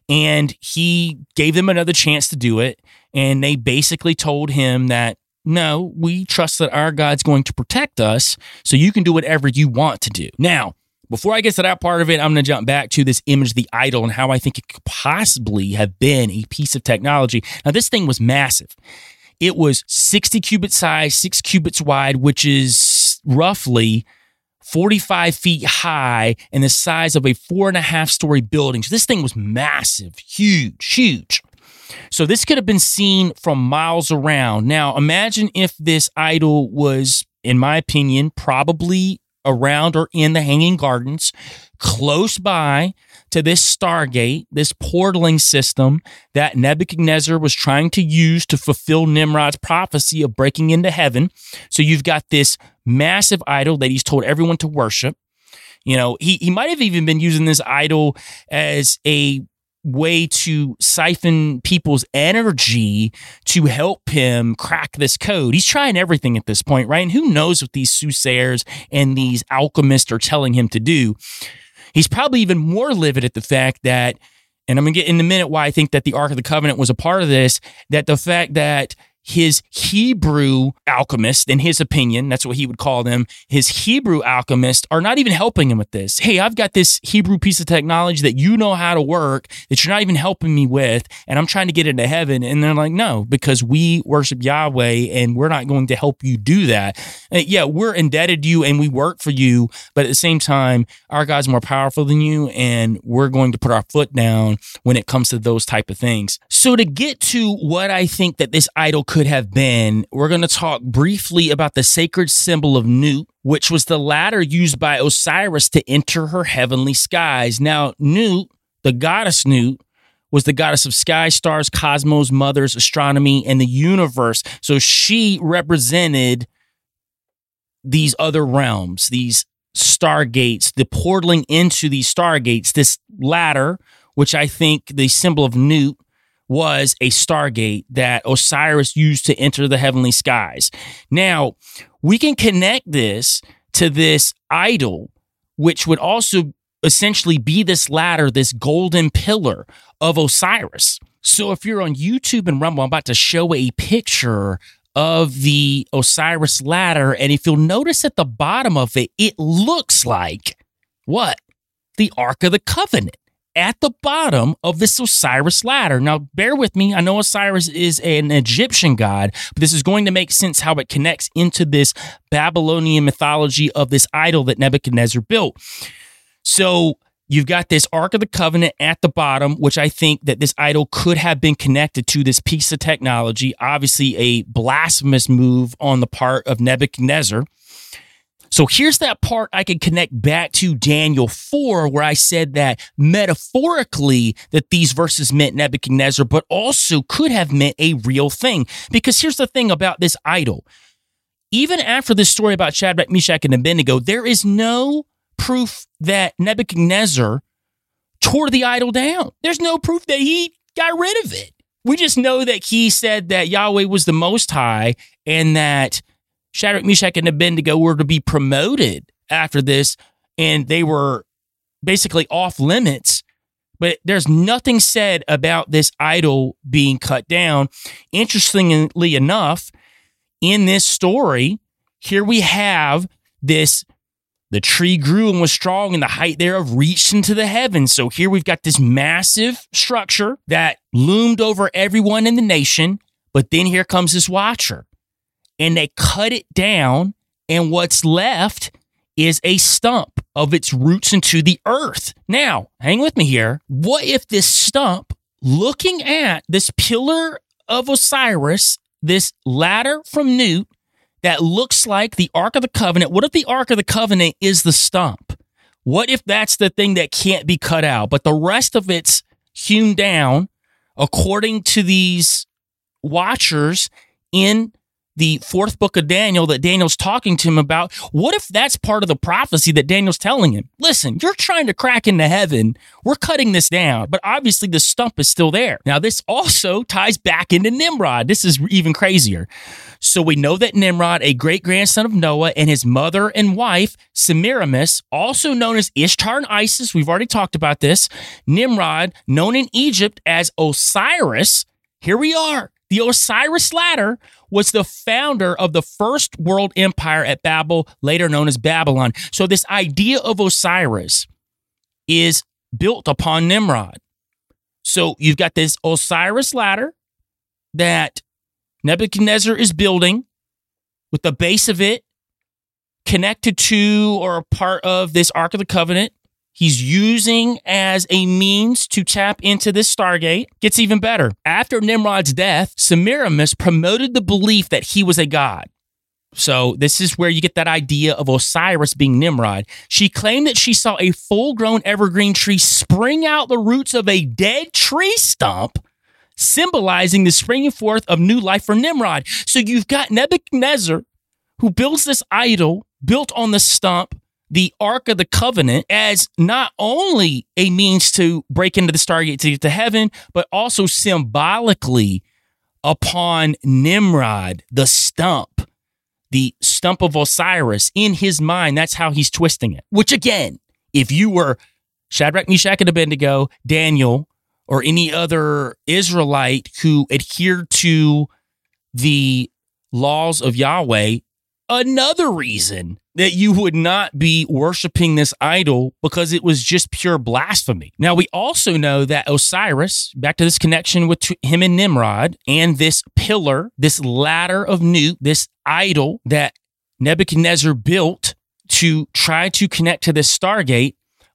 And he gave them another chance to do it. And they basically told him that, no, we trust that our God's going to protect us, so you can do whatever you want to do. Now, before I get to that part of it, I'm going to jump back to this image of the idol and how I think it could possibly have been a piece of technology. Now, this thing was massive. It was sixty cubits high, six cubits wide, which is roughly forty-five feet high and the size of a four and a half story building. So this thing was massive, huge, huge. So this could have been seen from miles around. Now, imagine if this idol was, in my opinion, probably around or in the Hanging Gardens, close by to this Stargate, this portaling system that Nebuchadnezzar was trying to use to fulfill Nimrod's prophecy of breaking into heaven. So you've got this massive idol that he's told everyone to worship. You know, he, he might have even been using this idol as a way to siphon people's energy to help him crack this code. He's trying everything at this point, right? And who knows what these soothsayers and these alchemists are telling him to do. He's probably even more livid at the fact that, and I'm going to get in a minute why I think that the Ark of the Covenant was a part of this, that the fact that his Hebrew alchemists, in his opinion, that's what he would call them, his Hebrew alchemists are not even helping him with this. Hey, I've got this Hebrew piece of technology that you know how to work that you're not even helping me with, and I'm trying to get into heaven. And they're like, no, because we worship Yahweh and we're not going to help you do that. And yeah, we're indebted to you and we work for you, but at the same time, our God's more powerful than you, and we're going to put our foot down when it comes to those type of things. So to get to what I think that this idol could could have been, we're going to talk briefly about the sacred symbol of Nut, which was the ladder used by Osiris to enter her heavenly skies. Now, Nut, the goddess Nut, was the goddess of sky, stars, cosmos, mothers, astronomy, and the universe. So she represented these other realms, these stargates, the portaling into these stargates. This ladder, which I think the symbol of Nut was a stargate that Osiris used to enter the heavenly skies. Now, we can connect this to this idol, which would also essentially be this ladder, this golden pillar of Osiris. So if you're on YouTube and Rumble, I'm about to show a picture of the Osiris ladder, and if you'll notice at the bottom of it, it looks like what? The Ark of the Covenant at the bottom of this Osiris ladder. Now, bear with me. I know Osiris is an Egyptian god, but this is going to make sense how it connects into this Babylonian mythology of this idol that Nebuchadnezzar built. So you've got this Ark of the Covenant at the bottom, which I think that this idol could have been connected to this piece of technology. Obviously, a blasphemous move on the part of Nebuchadnezzar. So here's that part I can connect back to Daniel four, where I said that metaphorically that these verses meant Nebuchadnezzar, but also could have meant a real thing. Because here's the thing about this idol. Even after this story about Shadrach, Meshach, and Abednego, there is no proof that Nebuchadnezzar tore the idol down. There's no proof that he got rid of it. We just know that he said that Yahweh was the Most High and that Shadrach, Meshach, and Abednego were to be promoted after this, and they were basically off limits. But there's nothing said about this idol being cut down. Interestingly enough, in this story, here we have this, the tree grew and was strong, and the height thereof reached into the heavens. So here we've got this massive structure that loomed over everyone in the nation, but then here comes this watcher. And they cut it down, and what's left is a stump of its roots into the earth. Now, hang with me here. What if this stump, looking at this pillar of Osiris, this ladder from Nut that looks like the Ark of the Covenant, what if the Ark of the Covenant is the stump? What if that's the thing that can't be cut out, but the rest of it's hewn down according to these watchers in the fourth book of Daniel that Daniel's talking to him about, what if that's part of the prophecy that Daniel's telling him? Listen, you're trying to crack into heaven. We're cutting this down, but obviously the stump is still there. Now, this also ties back into Nimrod. This is even crazier. So we know that Nimrod, a great-grandson of Noah, and his mother and wife, Semiramis, also known as Ishtar and Isis, we've already talked about this, Nimrod, known in Egypt as Osiris, here we are. The Osiris ladder was the founder of the first world empire at Babel, later known as Babylon. So this idea of Osiris is built upon Nimrod. So you've got this Osiris ladder that Nebuchadnezzar is building with the base of it connected to or a part of this Ark of the Covenant. He's using as a means to tap into this Stargate. Gets even better. After Nimrod's death, Semiramis promoted the belief that he was a god. So this is where you get that idea of Osiris being Nimrod. She claimed that she saw a full-grown evergreen tree spring out the roots of a dead tree stump, symbolizing the springing forth of new life for Nimrod. So you've got Nebuchadnezzar, who builds this idol built on the stump, the Ark of the Covenant, as not only a means to break into the Stargate to get to heaven, but also symbolically upon Nimrod, the stump, the stump of Osiris. In his mind, that's how he's twisting it. Which again, if you were Shadrach, Meshach, and Abednego, Daniel, or any other Israelite who adhered to the laws of Yahweh, another reason that you would not be worshiping this idol, because it was just pure blasphemy. Now, we also know that Osiris, back to this connection with him and Nimrod, and this pillar, this ladder of Nut, this idol that Nebuchadnezzar built to try to connect to this Stargate,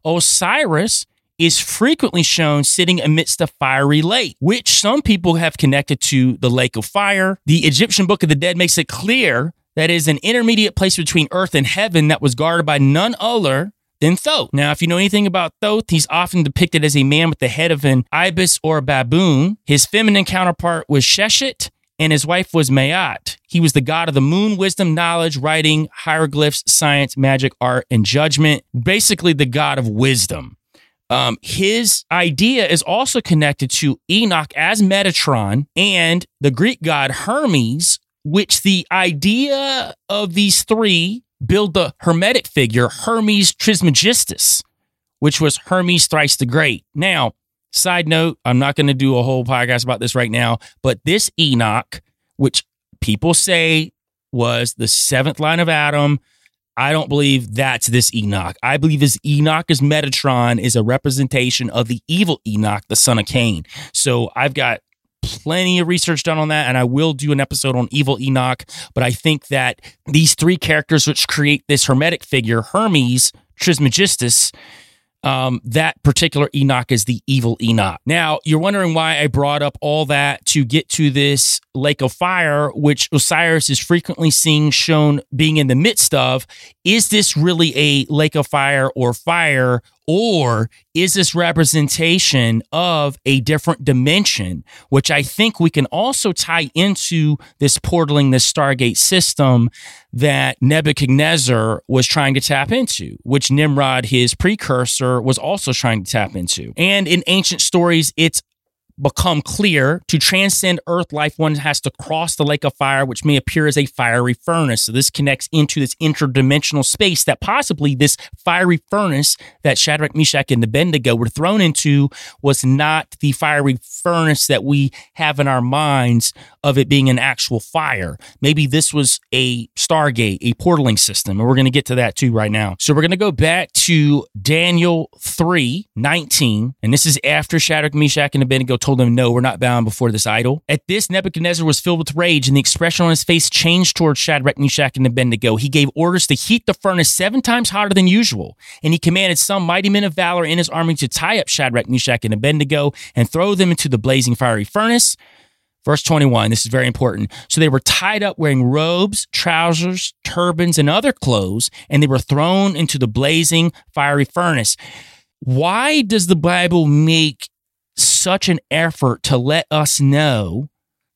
Osiris is frequently shown sitting amidst a fiery lake, which some people have connected to the lake of fire. The Egyptian Book of the Dead makes it clear that is an intermediate place between earth and heaven that was guarded by none other than Thoth. Now, if you know anything about Thoth, he's often depicted as a man with the head of an ibis or a baboon. His feminine counterpart was Sheshet, and his wife was Maat. He was the god of the moon, wisdom, knowledge, writing, hieroglyphs, science, magic, art, and judgment. Basically, the god of wisdom. Um, his idea is also connected to Enoch as Metatron and the Greek god Hermes, which the idea of these three build the Hermetic figure Hermes Trismegistus, which was Hermes thrice the great. Now, side note, I'm not going to do a whole podcast about this right now, but this Enoch, which people say was the seventh line of Adam, I don't believe that's this Enoch. I believe this Enoch as Metatron is a representation of the evil Enoch, the son of Cain. So I've got plenty of research done on that, and I will do an episode on evil Enoch, but I think that these three characters which create this Hermetic figure, Hermes Trismegistus, um, that particular Enoch is the evil Enoch. Now, you're wondering why I brought up all that to get to this lake of fire, which Osiris is frequently seen shown being in the midst of. Is this really a lake of fire or fire, or is this representation of a different dimension, which I think we can also tie into this portaling, this Stargate system that Nebuchadnezzar was trying to tap into, which Nimrod, his precursor, was also trying to tap into. And in ancient stories, it's become clear to transcend earth life, one has to cross the lake of fire, which may appear as a fiery furnace. So this connects into this interdimensional space that possibly this fiery furnace that Shadrach, Meshach, and Abednego were thrown into was not the fiery furnace that we have in our minds of it being an actual fire. Maybe this was a Stargate, a portaling system, and we're going to get to that too right now. So we're going to go back to Daniel three nineteen, and this is after Shadrach, Meshach, and Abednego told them, no, we're not bound before this idol. At this, Nebuchadnezzar was filled with rage, and the expression on his face changed towards Shadrach, Meshach, and Abednego. He gave orders to heat the furnace seven times hotter than usual, and he commanded some mighty men of valor in his army to tie up Shadrach, Meshach, and Abednego and throw them into the blazing fiery furnace. Verse twenty-one, this is very important. So they were tied up wearing robes, trousers, turbans, and other clothes, and they were thrown into the blazing fiery furnace. Why does the Bible make such an effort to let us know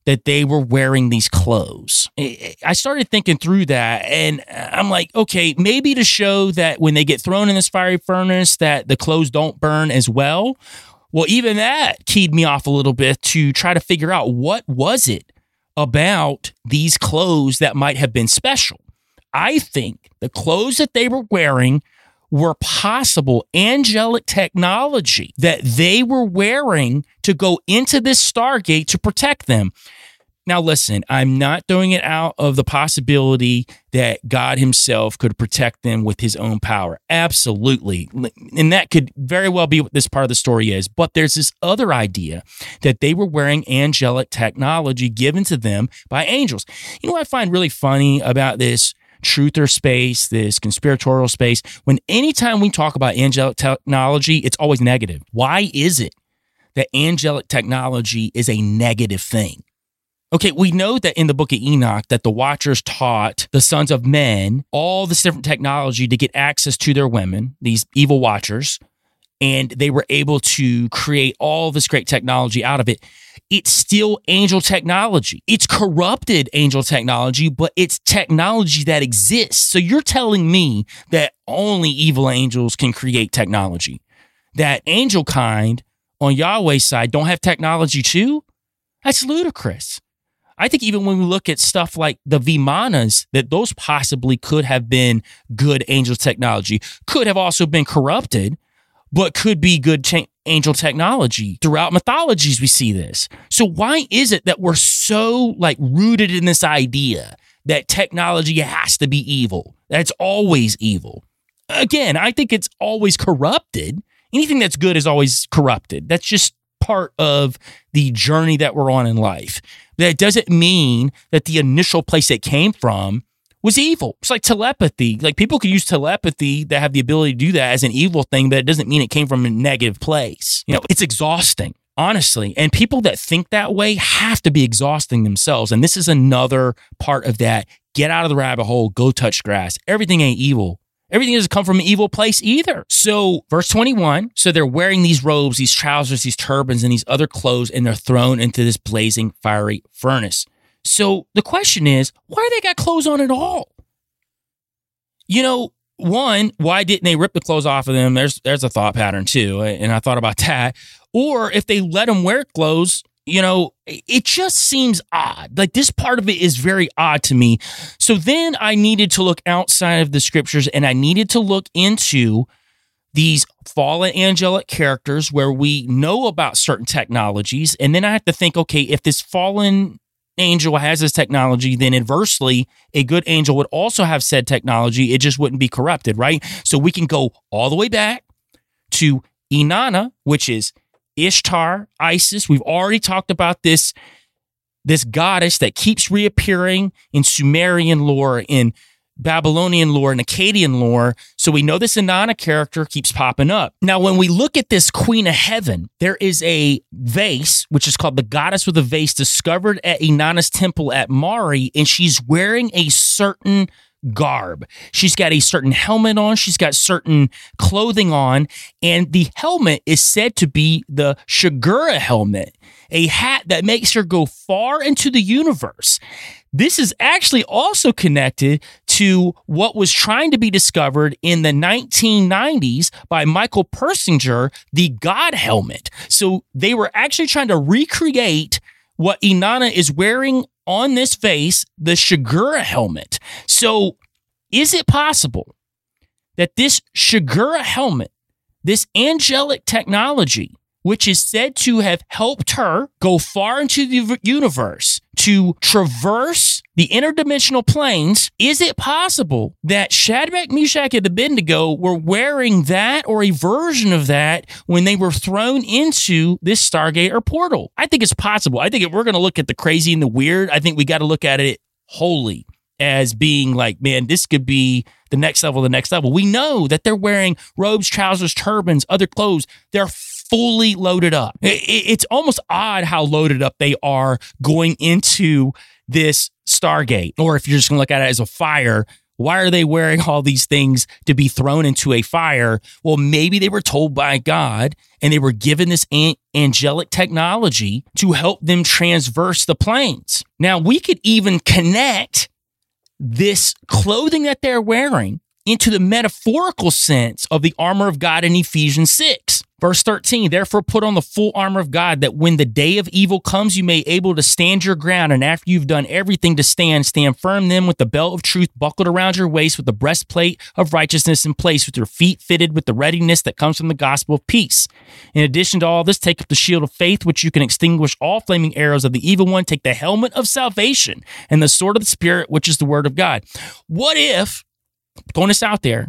that they were wearing these clothes. I started thinking through that, and I'm like, okay, maybe to show that when they get thrown in this fiery furnace that the clothes don't burn as well. Well, even that keyed me off a little bit to try to figure out what was it about these clothes that might have been special. I think the clothes that they were wearing were possible angelic technology that they were wearing to go into this Stargate to protect them. Now, listen, I'm not throwing it out of the possibility that God himself could protect them with his own power. Absolutely. And that could very well be what this part of the story is. But there's this other idea that they were wearing angelic technology given to them by angels. You know what I find really funny about this truther space, this conspiratorial space? When anytime we talk about angelic technology, it's always negative. Why is it that angelic technology is a negative thing? Okay, we know that in the book of Enoch that the Watchers taught the sons of men all this different technology to get access to their women, these evil Watchers, and they were able to create all this great technology out of it. It's still angel technology. It's corrupted angel technology, but it's technology that exists. So you're telling me that only evil angels can create technology, that angel kind on Yahweh's side don't have technology too? That's ludicrous. I think even when we look at stuff like the Vimanas, that those possibly could have been good angel technology, could have also been corrupted, but could be good cha- angel technology. Throughout mythologies, we see this. So why is it that we're so like rooted in this idea that technology has to be evil, that it's always evil? Again, I think it's always corrupted. Anything that's good is always corrupted. That's just part of the journey that we're on in life. That doesn't mean that the initial place it came from was evil. It's like telepathy. Like people could use telepathy that have the ability to do that as an evil thing, but it doesn't mean it came from a negative place. You know, it's exhausting, honestly. And people that think that way have to be exhausting themselves. And this is another part of that. Get out of the rabbit hole, go touch grass. Everything ain't evil. Everything doesn't come from an evil place either. So verse twenty-one, so they're wearing these robes, these trousers, these turbans, and these other clothes, and they're thrown into this blazing fiery furnace. So the question is, why they got clothes on at all? You know, one, why didn't they rip the clothes off of them? There's there's a thought pattern too, and I thought about that. Or if they let them wear clothes, you know, it just seems odd. Like this part of it is very odd to me. So then I needed to look outside of the scriptures and I needed to look into these fallen angelic characters where we know about certain technologies. And then I have to think, okay, if this fallen angel has this technology, then inversely, a good angel would also have said technology. It just wouldn't be corrupted, right? So we can go all the way back to Inanna, which is Ishtar, Isis. We've already talked about this, this goddess that keeps reappearing in Sumerian lore, in Babylonian lore, and Akkadian lore. So we know this Inanna character keeps popping up. Now, when we look at this Queen of Heaven, there is a vase, which is called the Goddess with a Vase, discovered at Inanna's temple at Mari, and she's wearing a certain garb. She's got a certain helmet on. She's got certain clothing on. And the helmet is said to be the Shigura helmet, a hat that makes her go far into the universe. This is actually also connected to what was trying to be discovered in the nineteen nineties by Michael Persinger, the God helmet. So they were actually trying to recreate what Inanna is wearing on this vase, the Shigura helmet. So is it possible that this Shigura helmet, this angelic technology, which is said to have helped her go far into the universe, to traverse the interdimensional planes, is it possible that Shadrach, Meshach, and Abednego were wearing that or a version of that when they were thrown into this Stargate or portal? I think it's possible. I think if we're going to look at the crazy and the weird, I think we got to look at it wholly as being like, man, this could be the next level, the next level. We know that they're wearing robes, trousers, turbans, other clothes. They're fully loaded up. It's almost odd how loaded up they are going into this Stargate. Or if you're just going to look at it as a fire, Why are they wearing all these things to be thrown into a fire? Well, maybe they were told by God and they were given this an- angelic technology to help them transverse the plains. Now, we could even connect this clothing that they're wearing into the metaphorical sense of the armor of God in Ephesians six. Verse thirteen, therefore put on the full armor of God, that when the day of evil comes, you may be able to stand your ground. And after you've done everything to stand, stand firm then with the belt of truth buckled around your waist, with the breastplate of righteousness in place, with your feet fitted with the readiness that comes from the gospel of peace. In addition to all this, take up the shield of faith, which you can extinguish all flaming arrows of the evil one. Take the helmet of salvation and the sword of the Spirit, which is the word of God. What if, throwing this out there,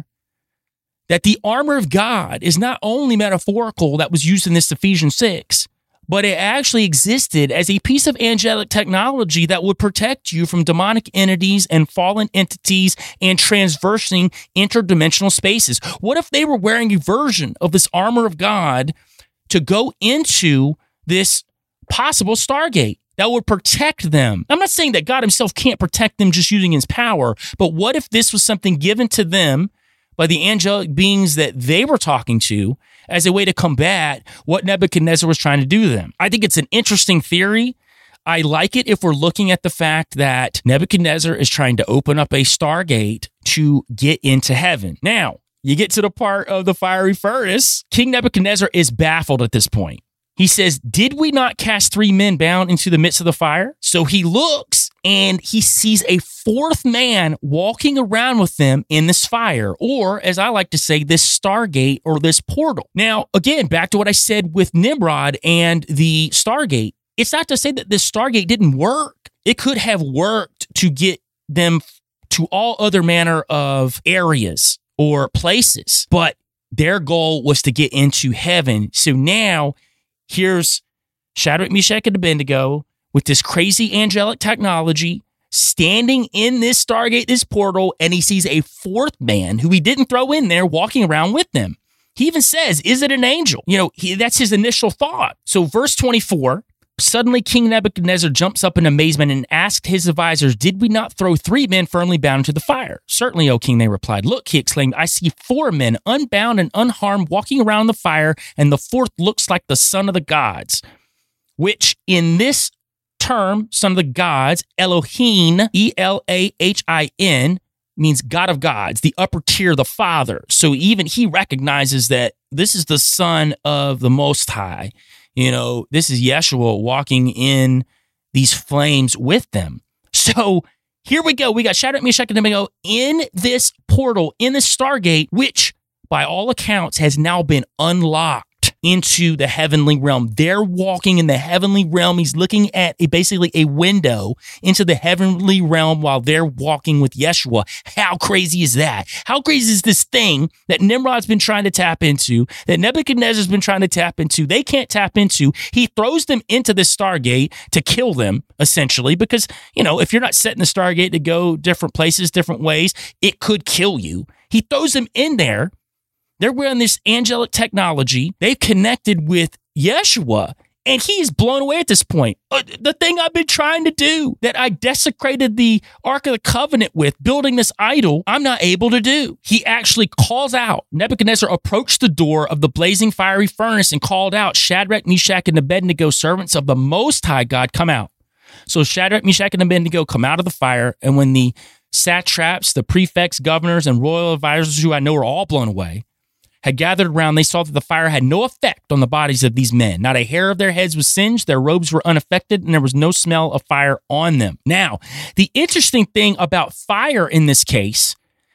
that the armor of God is not only metaphorical that was used in this Ephesians six, but it actually existed as a piece of angelic technology that would protect you from demonic entities and fallen entities and transversing interdimensional spaces? What if they were wearing a version of this armor of God to go into this possible Stargate that would protect them? I'm not saying that God himself can't protect them just using his power, but what if this was something given to them by the angelic beings that they were talking to as a way to combat what Nebuchadnezzar was trying to do to them? I think it's an interesting theory. I like it if we're looking at the fact that Nebuchadnezzar is trying to open up a Stargate to get into heaven. Now, you get to the part of the fiery furnace. King Nebuchadnezzar is baffled at this point. He says, did we not cast three men bound into the midst of the fire? So he looks and he sees a fourth man walking around with them in this fire, or as I like to say, this Stargate or this portal. Now, again, back to what I said with Nimrod and the Stargate. It's not to say that this Stargate didn't work. It could have worked to get them to all other manner of areas or places, but their goal was to get into heaven. So now here's Shadrach, Meshach, and Abednego with this crazy angelic technology standing in this Stargate, this portal, and he sees a fourth man who he didn't throw in there walking around with them. He even says, is it an angel? You know, he, that's his initial thought. So verse twenty-four, suddenly King Nebuchadnezzar jumps up in amazement and asked his advisors, did we not throw three men firmly bound into the fire? Certainly, O king, they replied. Look, he exclaimed, I see four men unbound and unharmed walking around the fire, and the fourth looks like the son of the gods, which in this term, son of the gods, Elohim, E L A H I N, means God of gods, the upper tier, the Father. So even he recognizes that this is the Son of the Most High. You know, this is Yeshua walking in these flames with them. So here we go. We got Shadrach, Meshach, and Abednego in this portal, in this Stargate, which by all accounts has now been unlocked into the heavenly realm. They're walking in the heavenly realm. He's looking at a, basically a window into the heavenly realm while they're walking with Yeshua. How crazy is that? How crazy is this thing that Nimrod's been trying to tap into, that Nebuchadnezzar's been trying to tap into, they can't tap into? He throws them into this Stargate to kill them, essentially, because, you know, if you're not setting the Stargate to go different places, different ways, it could kill you. He throws them in there. They're wearing this angelic technology. They've connected with Yeshua, and he is blown away at this point. Uh, the thing I've been trying to do, that I desecrated the Ark of the Covenant with, building this idol, I'm not able to do. He actually calls out. Nebuchadnezzar approached the door of the blazing fiery furnace and called out, Shadrach, Meshach, and Abednego, servants of the Most High God, come out. So Shadrach, Meshach, and Abednego come out of the fire, and when the satraps, the prefects, governors, and royal advisors, who I know are all blown away, had gathered around, they saw that the fire had no effect on the bodies of these men. Not a hair of their heads was singed, their robes were unaffected, and there was no smell of fire on them. Now, the interesting thing about fire in this case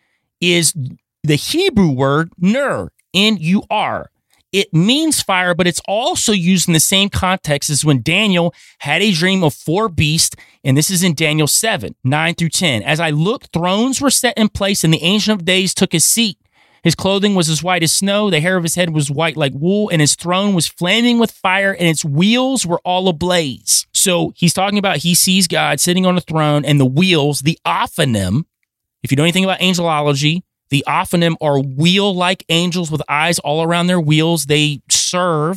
is the Hebrew word nur, N U R. It means fire, but it's also used in the same context as when Daniel had a dream of four beasts, and this is in Daniel seven, nine through ten. As I looked, thrones were set in place, and the Ancient of Days took his seat. His clothing was as white as snow, the hair of his head was white like wool, and his throne was flaming with fire, and its wheels were all ablaze. So he's talking about he sees God sitting on a throne, and the wheels, the ophanim, if you know anything about angelology, the ophanim are wheel-like angels with eyes all around their wheels. They serve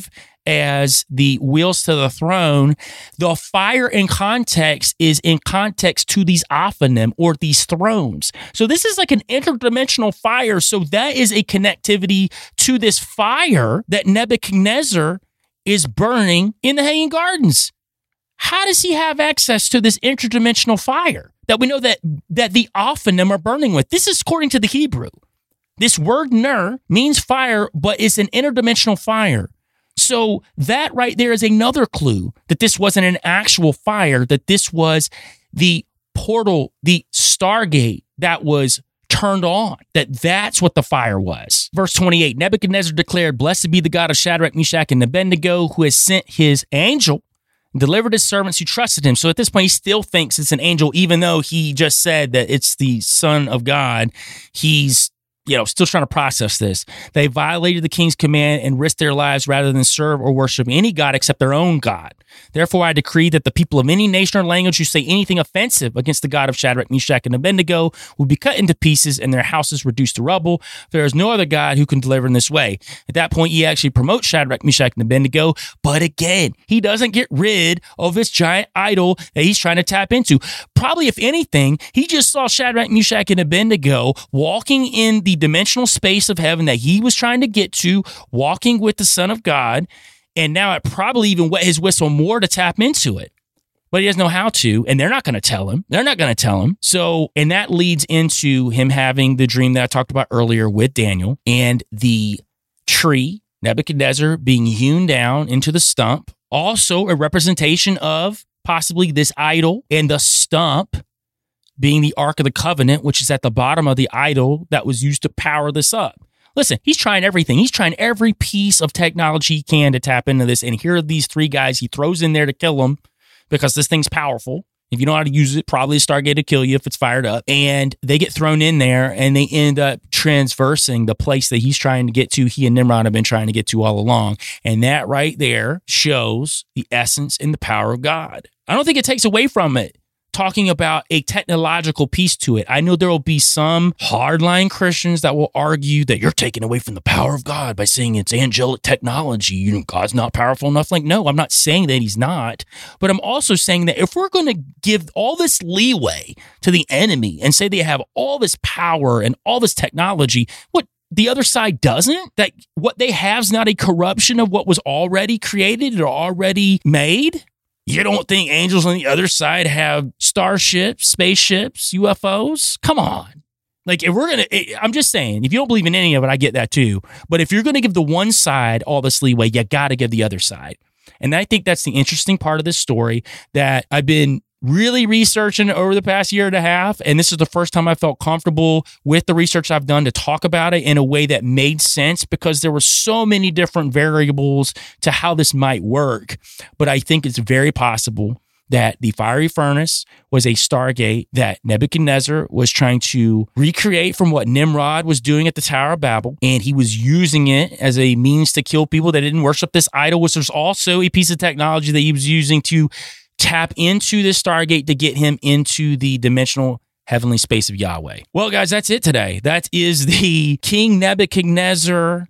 as the wheels to the throne, the fire in context is in context to these Ophanim or these thrones. So this is like an interdimensional fire. So that is a connectivity to this fire that Nebuchadnezzar is burning in the Hanging Gardens. How does he have access to this interdimensional fire that we know that, that the Ophanim are burning with? This is according to the Hebrew. This word ner means fire, but it's an interdimensional fire. So that right there is another clue that this wasn't an actual fire, that this was the portal, the Stargate that was turned on, that that's what the fire was. Verse twenty-eight, Nebuchadnezzar declared, "Blessed be the God of Shadrach, Meshach, and Abednego, who has sent his angel and delivered his servants who trusted him." So at this point, he still thinks it's an angel, even though he just said that it's the Son of God. He's you know, still trying to process this. They violated the king's command and risked their lives rather than serve or worship any god except their own God. Therefore, I decree that the people of any nation or language who say anything offensive against the God of Shadrach, Meshach, and Abednego will be cut into pieces and their houses reduced to rubble. There is no other God who can deliver in this way. At that point, he actually promotes Shadrach, Meshach, and Abednego. But again, he doesn't get rid of this giant idol that he's trying to tap into. Probably, if anything, he just saw Shadrach, Meshach, and Abednego walking in the dimensional space of heaven that he was trying to get to, walking with the Son of God. And now it probably even wet his whistle more to tap into it. But he doesn't know how to, and they're not going to tell him. They're not going to tell him. So, and that leads into him having the dream that I talked about earlier with Daniel and the tree, Nebuchadnezzar, being hewn down into the stump. Also a representation of possibly this idol, and the stump being the Ark of the Covenant, which is at the bottom of the idol that was used to power this up. Listen, he's trying everything. He's trying every piece of technology he can to tap into this. And here are these three guys he throws in there to kill them because this thing's powerful. If you know how to use it, probably a Stargate to kill you if it's fired up. And they get thrown in there and they end up transversing the place that he's trying to get to. He and Nimrod have been trying to get to all along. And that right there shows the essence and the power of God. I don't think it takes away from it, talking about a technological piece to it. I know there will be some hardline Christians that will argue that you're taking away from the power of God by saying it's angelic technology. You know, God's not powerful enough. Like, no, I'm not saying that he's not, but I'm also saying that if we're going to give all this leeway to the enemy and say they have all this power and all this technology, what the other side doesn't, that what they have is not a corruption of what was already created or already made. You don't think angels on the other side have starships, spaceships, U F Os? Come on. Like, if we're going to, I'm just saying, if you don't believe in any of it, I get that too. But if you're going to give the one side all this leeway, you got to give the other side. And I think that's the interesting part of this story that I've been really researching over the past year and a half. And this is the first time I felt comfortable with the research I've done to talk about it in a way that made sense, because there were so many different variables to how this might work. But I think it's very possible that the fiery furnace was a Stargate that Nebuchadnezzar was trying to recreate from what Nimrod was doing at the Tower of Babel. And he was using it as a means to kill people that didn't worship this idol, which was also a piece of technology that he was using to tap into this Stargate to get him into the dimensional heavenly space of Yahweh. Well, guys, that's it today. That is the King Nebuchadnezzar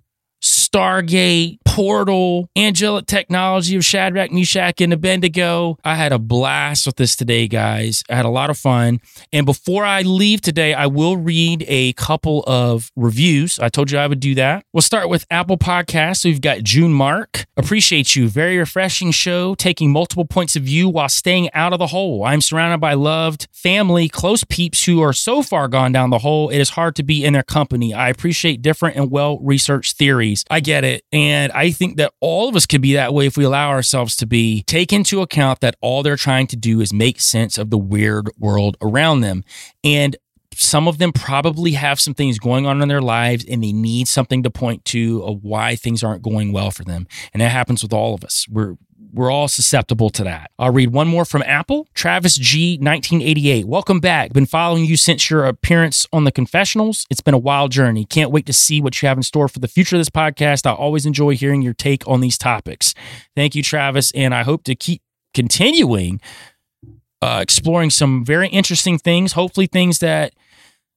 Stargate portal angelic technology of Shadrach, Meshach, and Abednego. I had a blast with this today, guys. I had a lot of fun. And before I leave today, I will read a couple of reviews. I told you I would do that. We'll start with Apple Podcasts. We've got June Mark. Appreciate you. Very refreshing show, taking multiple points of view while staying out of the hole. I'm surrounded by loved family, close peeps who are so far gone down the hole, it is hard to be in their company. I appreciate different and well-researched theories. I get it. And I think that all of us could be that way if we allow ourselves to be. Take into account that all they're trying to do is make sense of the weird world around them. And some of them probably have some things going on in their lives and they need something to point to of why things aren't going well for them. And that happens with all of us. We're We're all susceptible to that. I'll read one more from Apple. Travis G, nineteen eighty-eight. Welcome back. Been following you since your appearance on the Confessionals. It's been a wild journey. Can't wait to see what you have in store for the future of this podcast. I always enjoy hearing your take on these topics. Thank you, Travis. And I hope to keep continuing uh, exploring some very interesting things, hopefully things that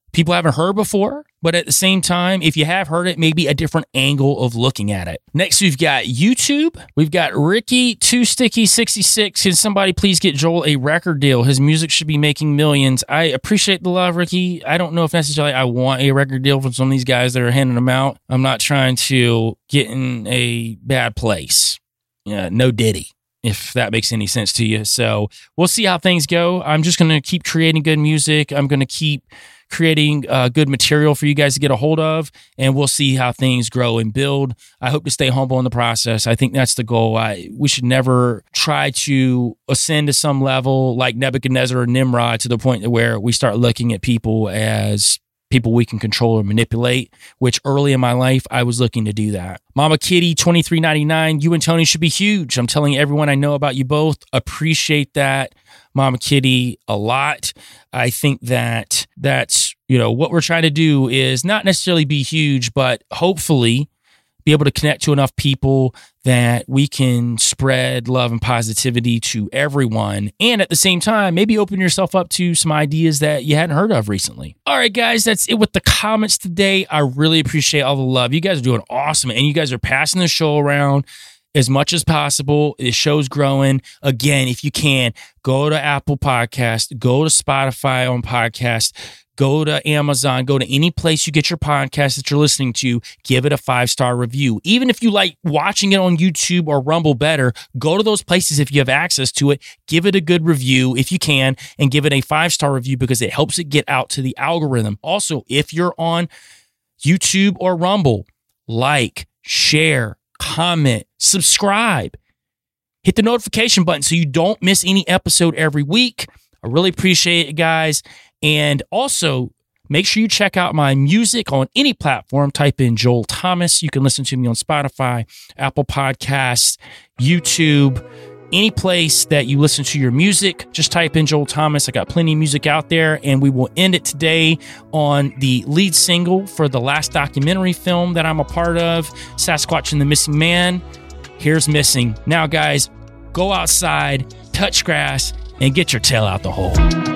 people haven't heard before, but at the same time, if you have heard it, maybe a different angle of looking at it. Next, we've got YouTube. We've got Ricky Too Sticky sixty-six. Can somebody please get Joel a record deal? His music should be making millions. I appreciate the love, Ricky. I don't know if necessarily I want a record deal from some of these guys that are handing them out. I'm not trying to get in a bad place. Yeah, no Diddy, if that makes any sense to you. So we'll see how things go. I'm just going to keep creating good music. I'm going to keep creating uh, good material for you guys to get a hold of, and we'll see how things grow and build. I hope to stay humble in the process. I think that's the goal. I, we should never try to ascend to some level like Nebuchadnezzar or Nimrod to the point where we start looking at people as people we can control or manipulate, which early in my life, I was looking to do that. Mama Kitty, twenty-three ninety-nine. You and Tony should be huge. I'm telling everyone I know about you both. Appreciate that, Mama Kitty, a lot. I think that that's, you know, what we're trying to do is not necessarily be huge, but hopefully be able to connect to enough people that we can spread love and positivity to everyone. And at the same time, maybe open yourself up to some ideas that you hadn't heard of recently. All right, guys, that's it with the comments today. I really appreciate all the love. You guys are doing awesome, and you guys are passing the show around as much as possible. The show's growing. Again, if you can, go to Apple Podcast, go to Spotify on podcast, go to Amazon, go to any place you get your podcast that you're listening to, give it a five-star review. Even if you like watching it on YouTube or Rumble better, go to those places if you have access to it, give it a good review if you can, and give it a five-star review because it helps it get out to the algorithm. Also, if you're on YouTube or Rumble, like, share, comment, subscribe, hit the notification button so you don't miss any episode every week. I really appreciate it, guys. And also, make sure you check out my music on any platform. Type in Joel Thomas. You can listen to me on Spotify, Apple Podcasts, YouTube, any place that you listen to your music. Just type in Joel Thomas. I got plenty of music out there. And we will end it today on the lead single for the last documentary film that I'm a part of, Sasquatch and the Missing Man. Here's Missing. Now, guys, go outside, touch grass, and get your tail out the hole.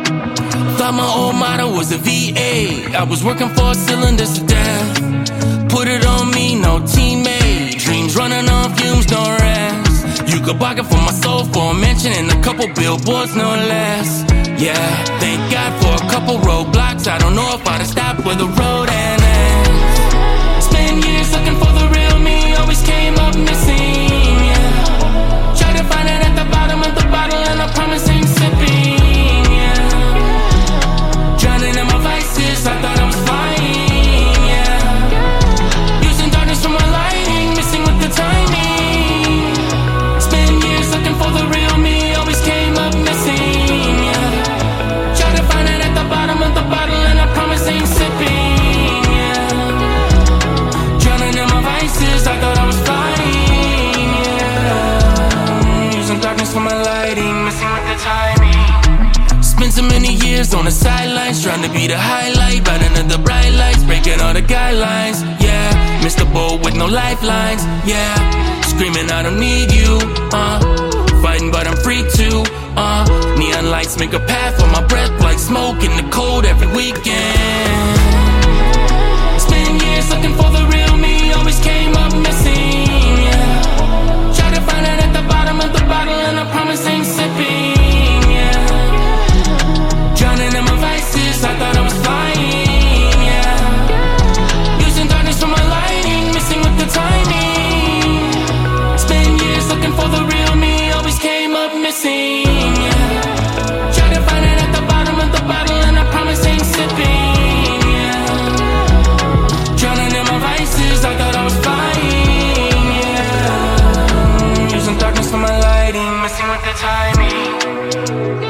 Thought my old motto was a V A. I was working for cylinders to death. Put it on me, no teammate. Dreams running on fumes, no rest. You could bargain for my soul for a mention and a couple billboards, no less. Yeah, thank God for a couple roadblocks. I don't know if I'd have stopped where the road ends. Spent years looking for the real me, always came up missing. Yeah, tried to find it at the bottom of the bottle, and I promise ain't sipping. I thought I was flying, yeah. Using darkness for my lighting, missing with the timing. Spent years looking for the real me, always came up missing, yeah. Tried to find it at the bottom of the bottle, and I promise ain't sipping, yeah. Drowning in my vices, I thought I was flying, yeah. Using darkness for my lighting, missing with the timing. Spent so many years on the sidelines, trying to be the highlight, right under the bright lights, breaking all the guidelines, yeah. Missed the boat with no lifelines, yeah. Screaming I don't need you, uh. Fighting but I'm free too, uh. Neon lights make a path for my breath, like smoke in the cold every weekend. Spent years looking for the real me, always came up missing, yeah. Tried to find it at the bottom of the bottle, and I promise ain't sipping. Drowning in my vices, I thought I was flying, yeah. Using darkness for my lighting, missing with the timing. Spent years looking for the real me, always came up missing, yeah. Tried to find it at the bottom of the bottle, and I promise ain't sipping, yeah. Drowning in my vices, I thought I was flying, yeah. Using darkness for my lighting, missing with the timing.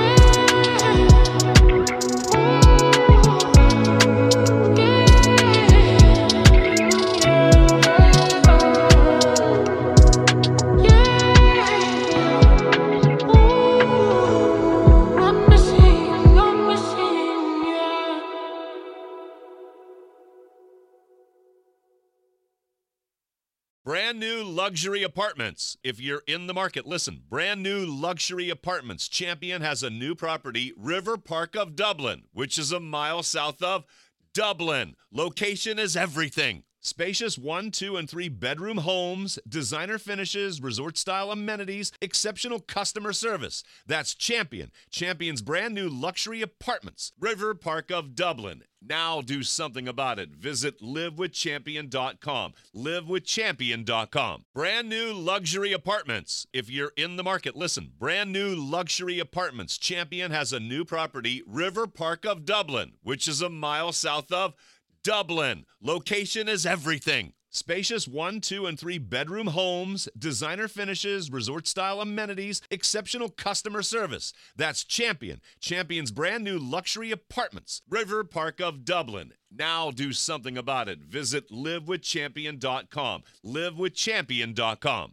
Brand new luxury apartments. If you're in the market, listen. Brand new luxury apartments. Champion has a new property, River Park of Dublin, which is a mile south of Dublin. Location is everything. Spacious one, two, and three bedroom homes, designer finishes, resort-style amenities, exceptional customer service. That's Champion. Champion's brand new luxury apartments. River Park of Dublin. Now do something about it. Visit live with champion dot com. live with champion dot com. Brand new luxury apartments. If you're in the market, listen. Brand new luxury apartments. Champion has a new property, River Park of Dublin, which is a mile south of Dublin. Location is everything. Spacious one, two, and three bedroom homes, designer finishes, resort-style amenities, exceptional customer service. That's Champion. Champion's brand new luxury apartments. River Park of Dublin. Now do something about it. Visit live with champion dot com. live with champion dot com.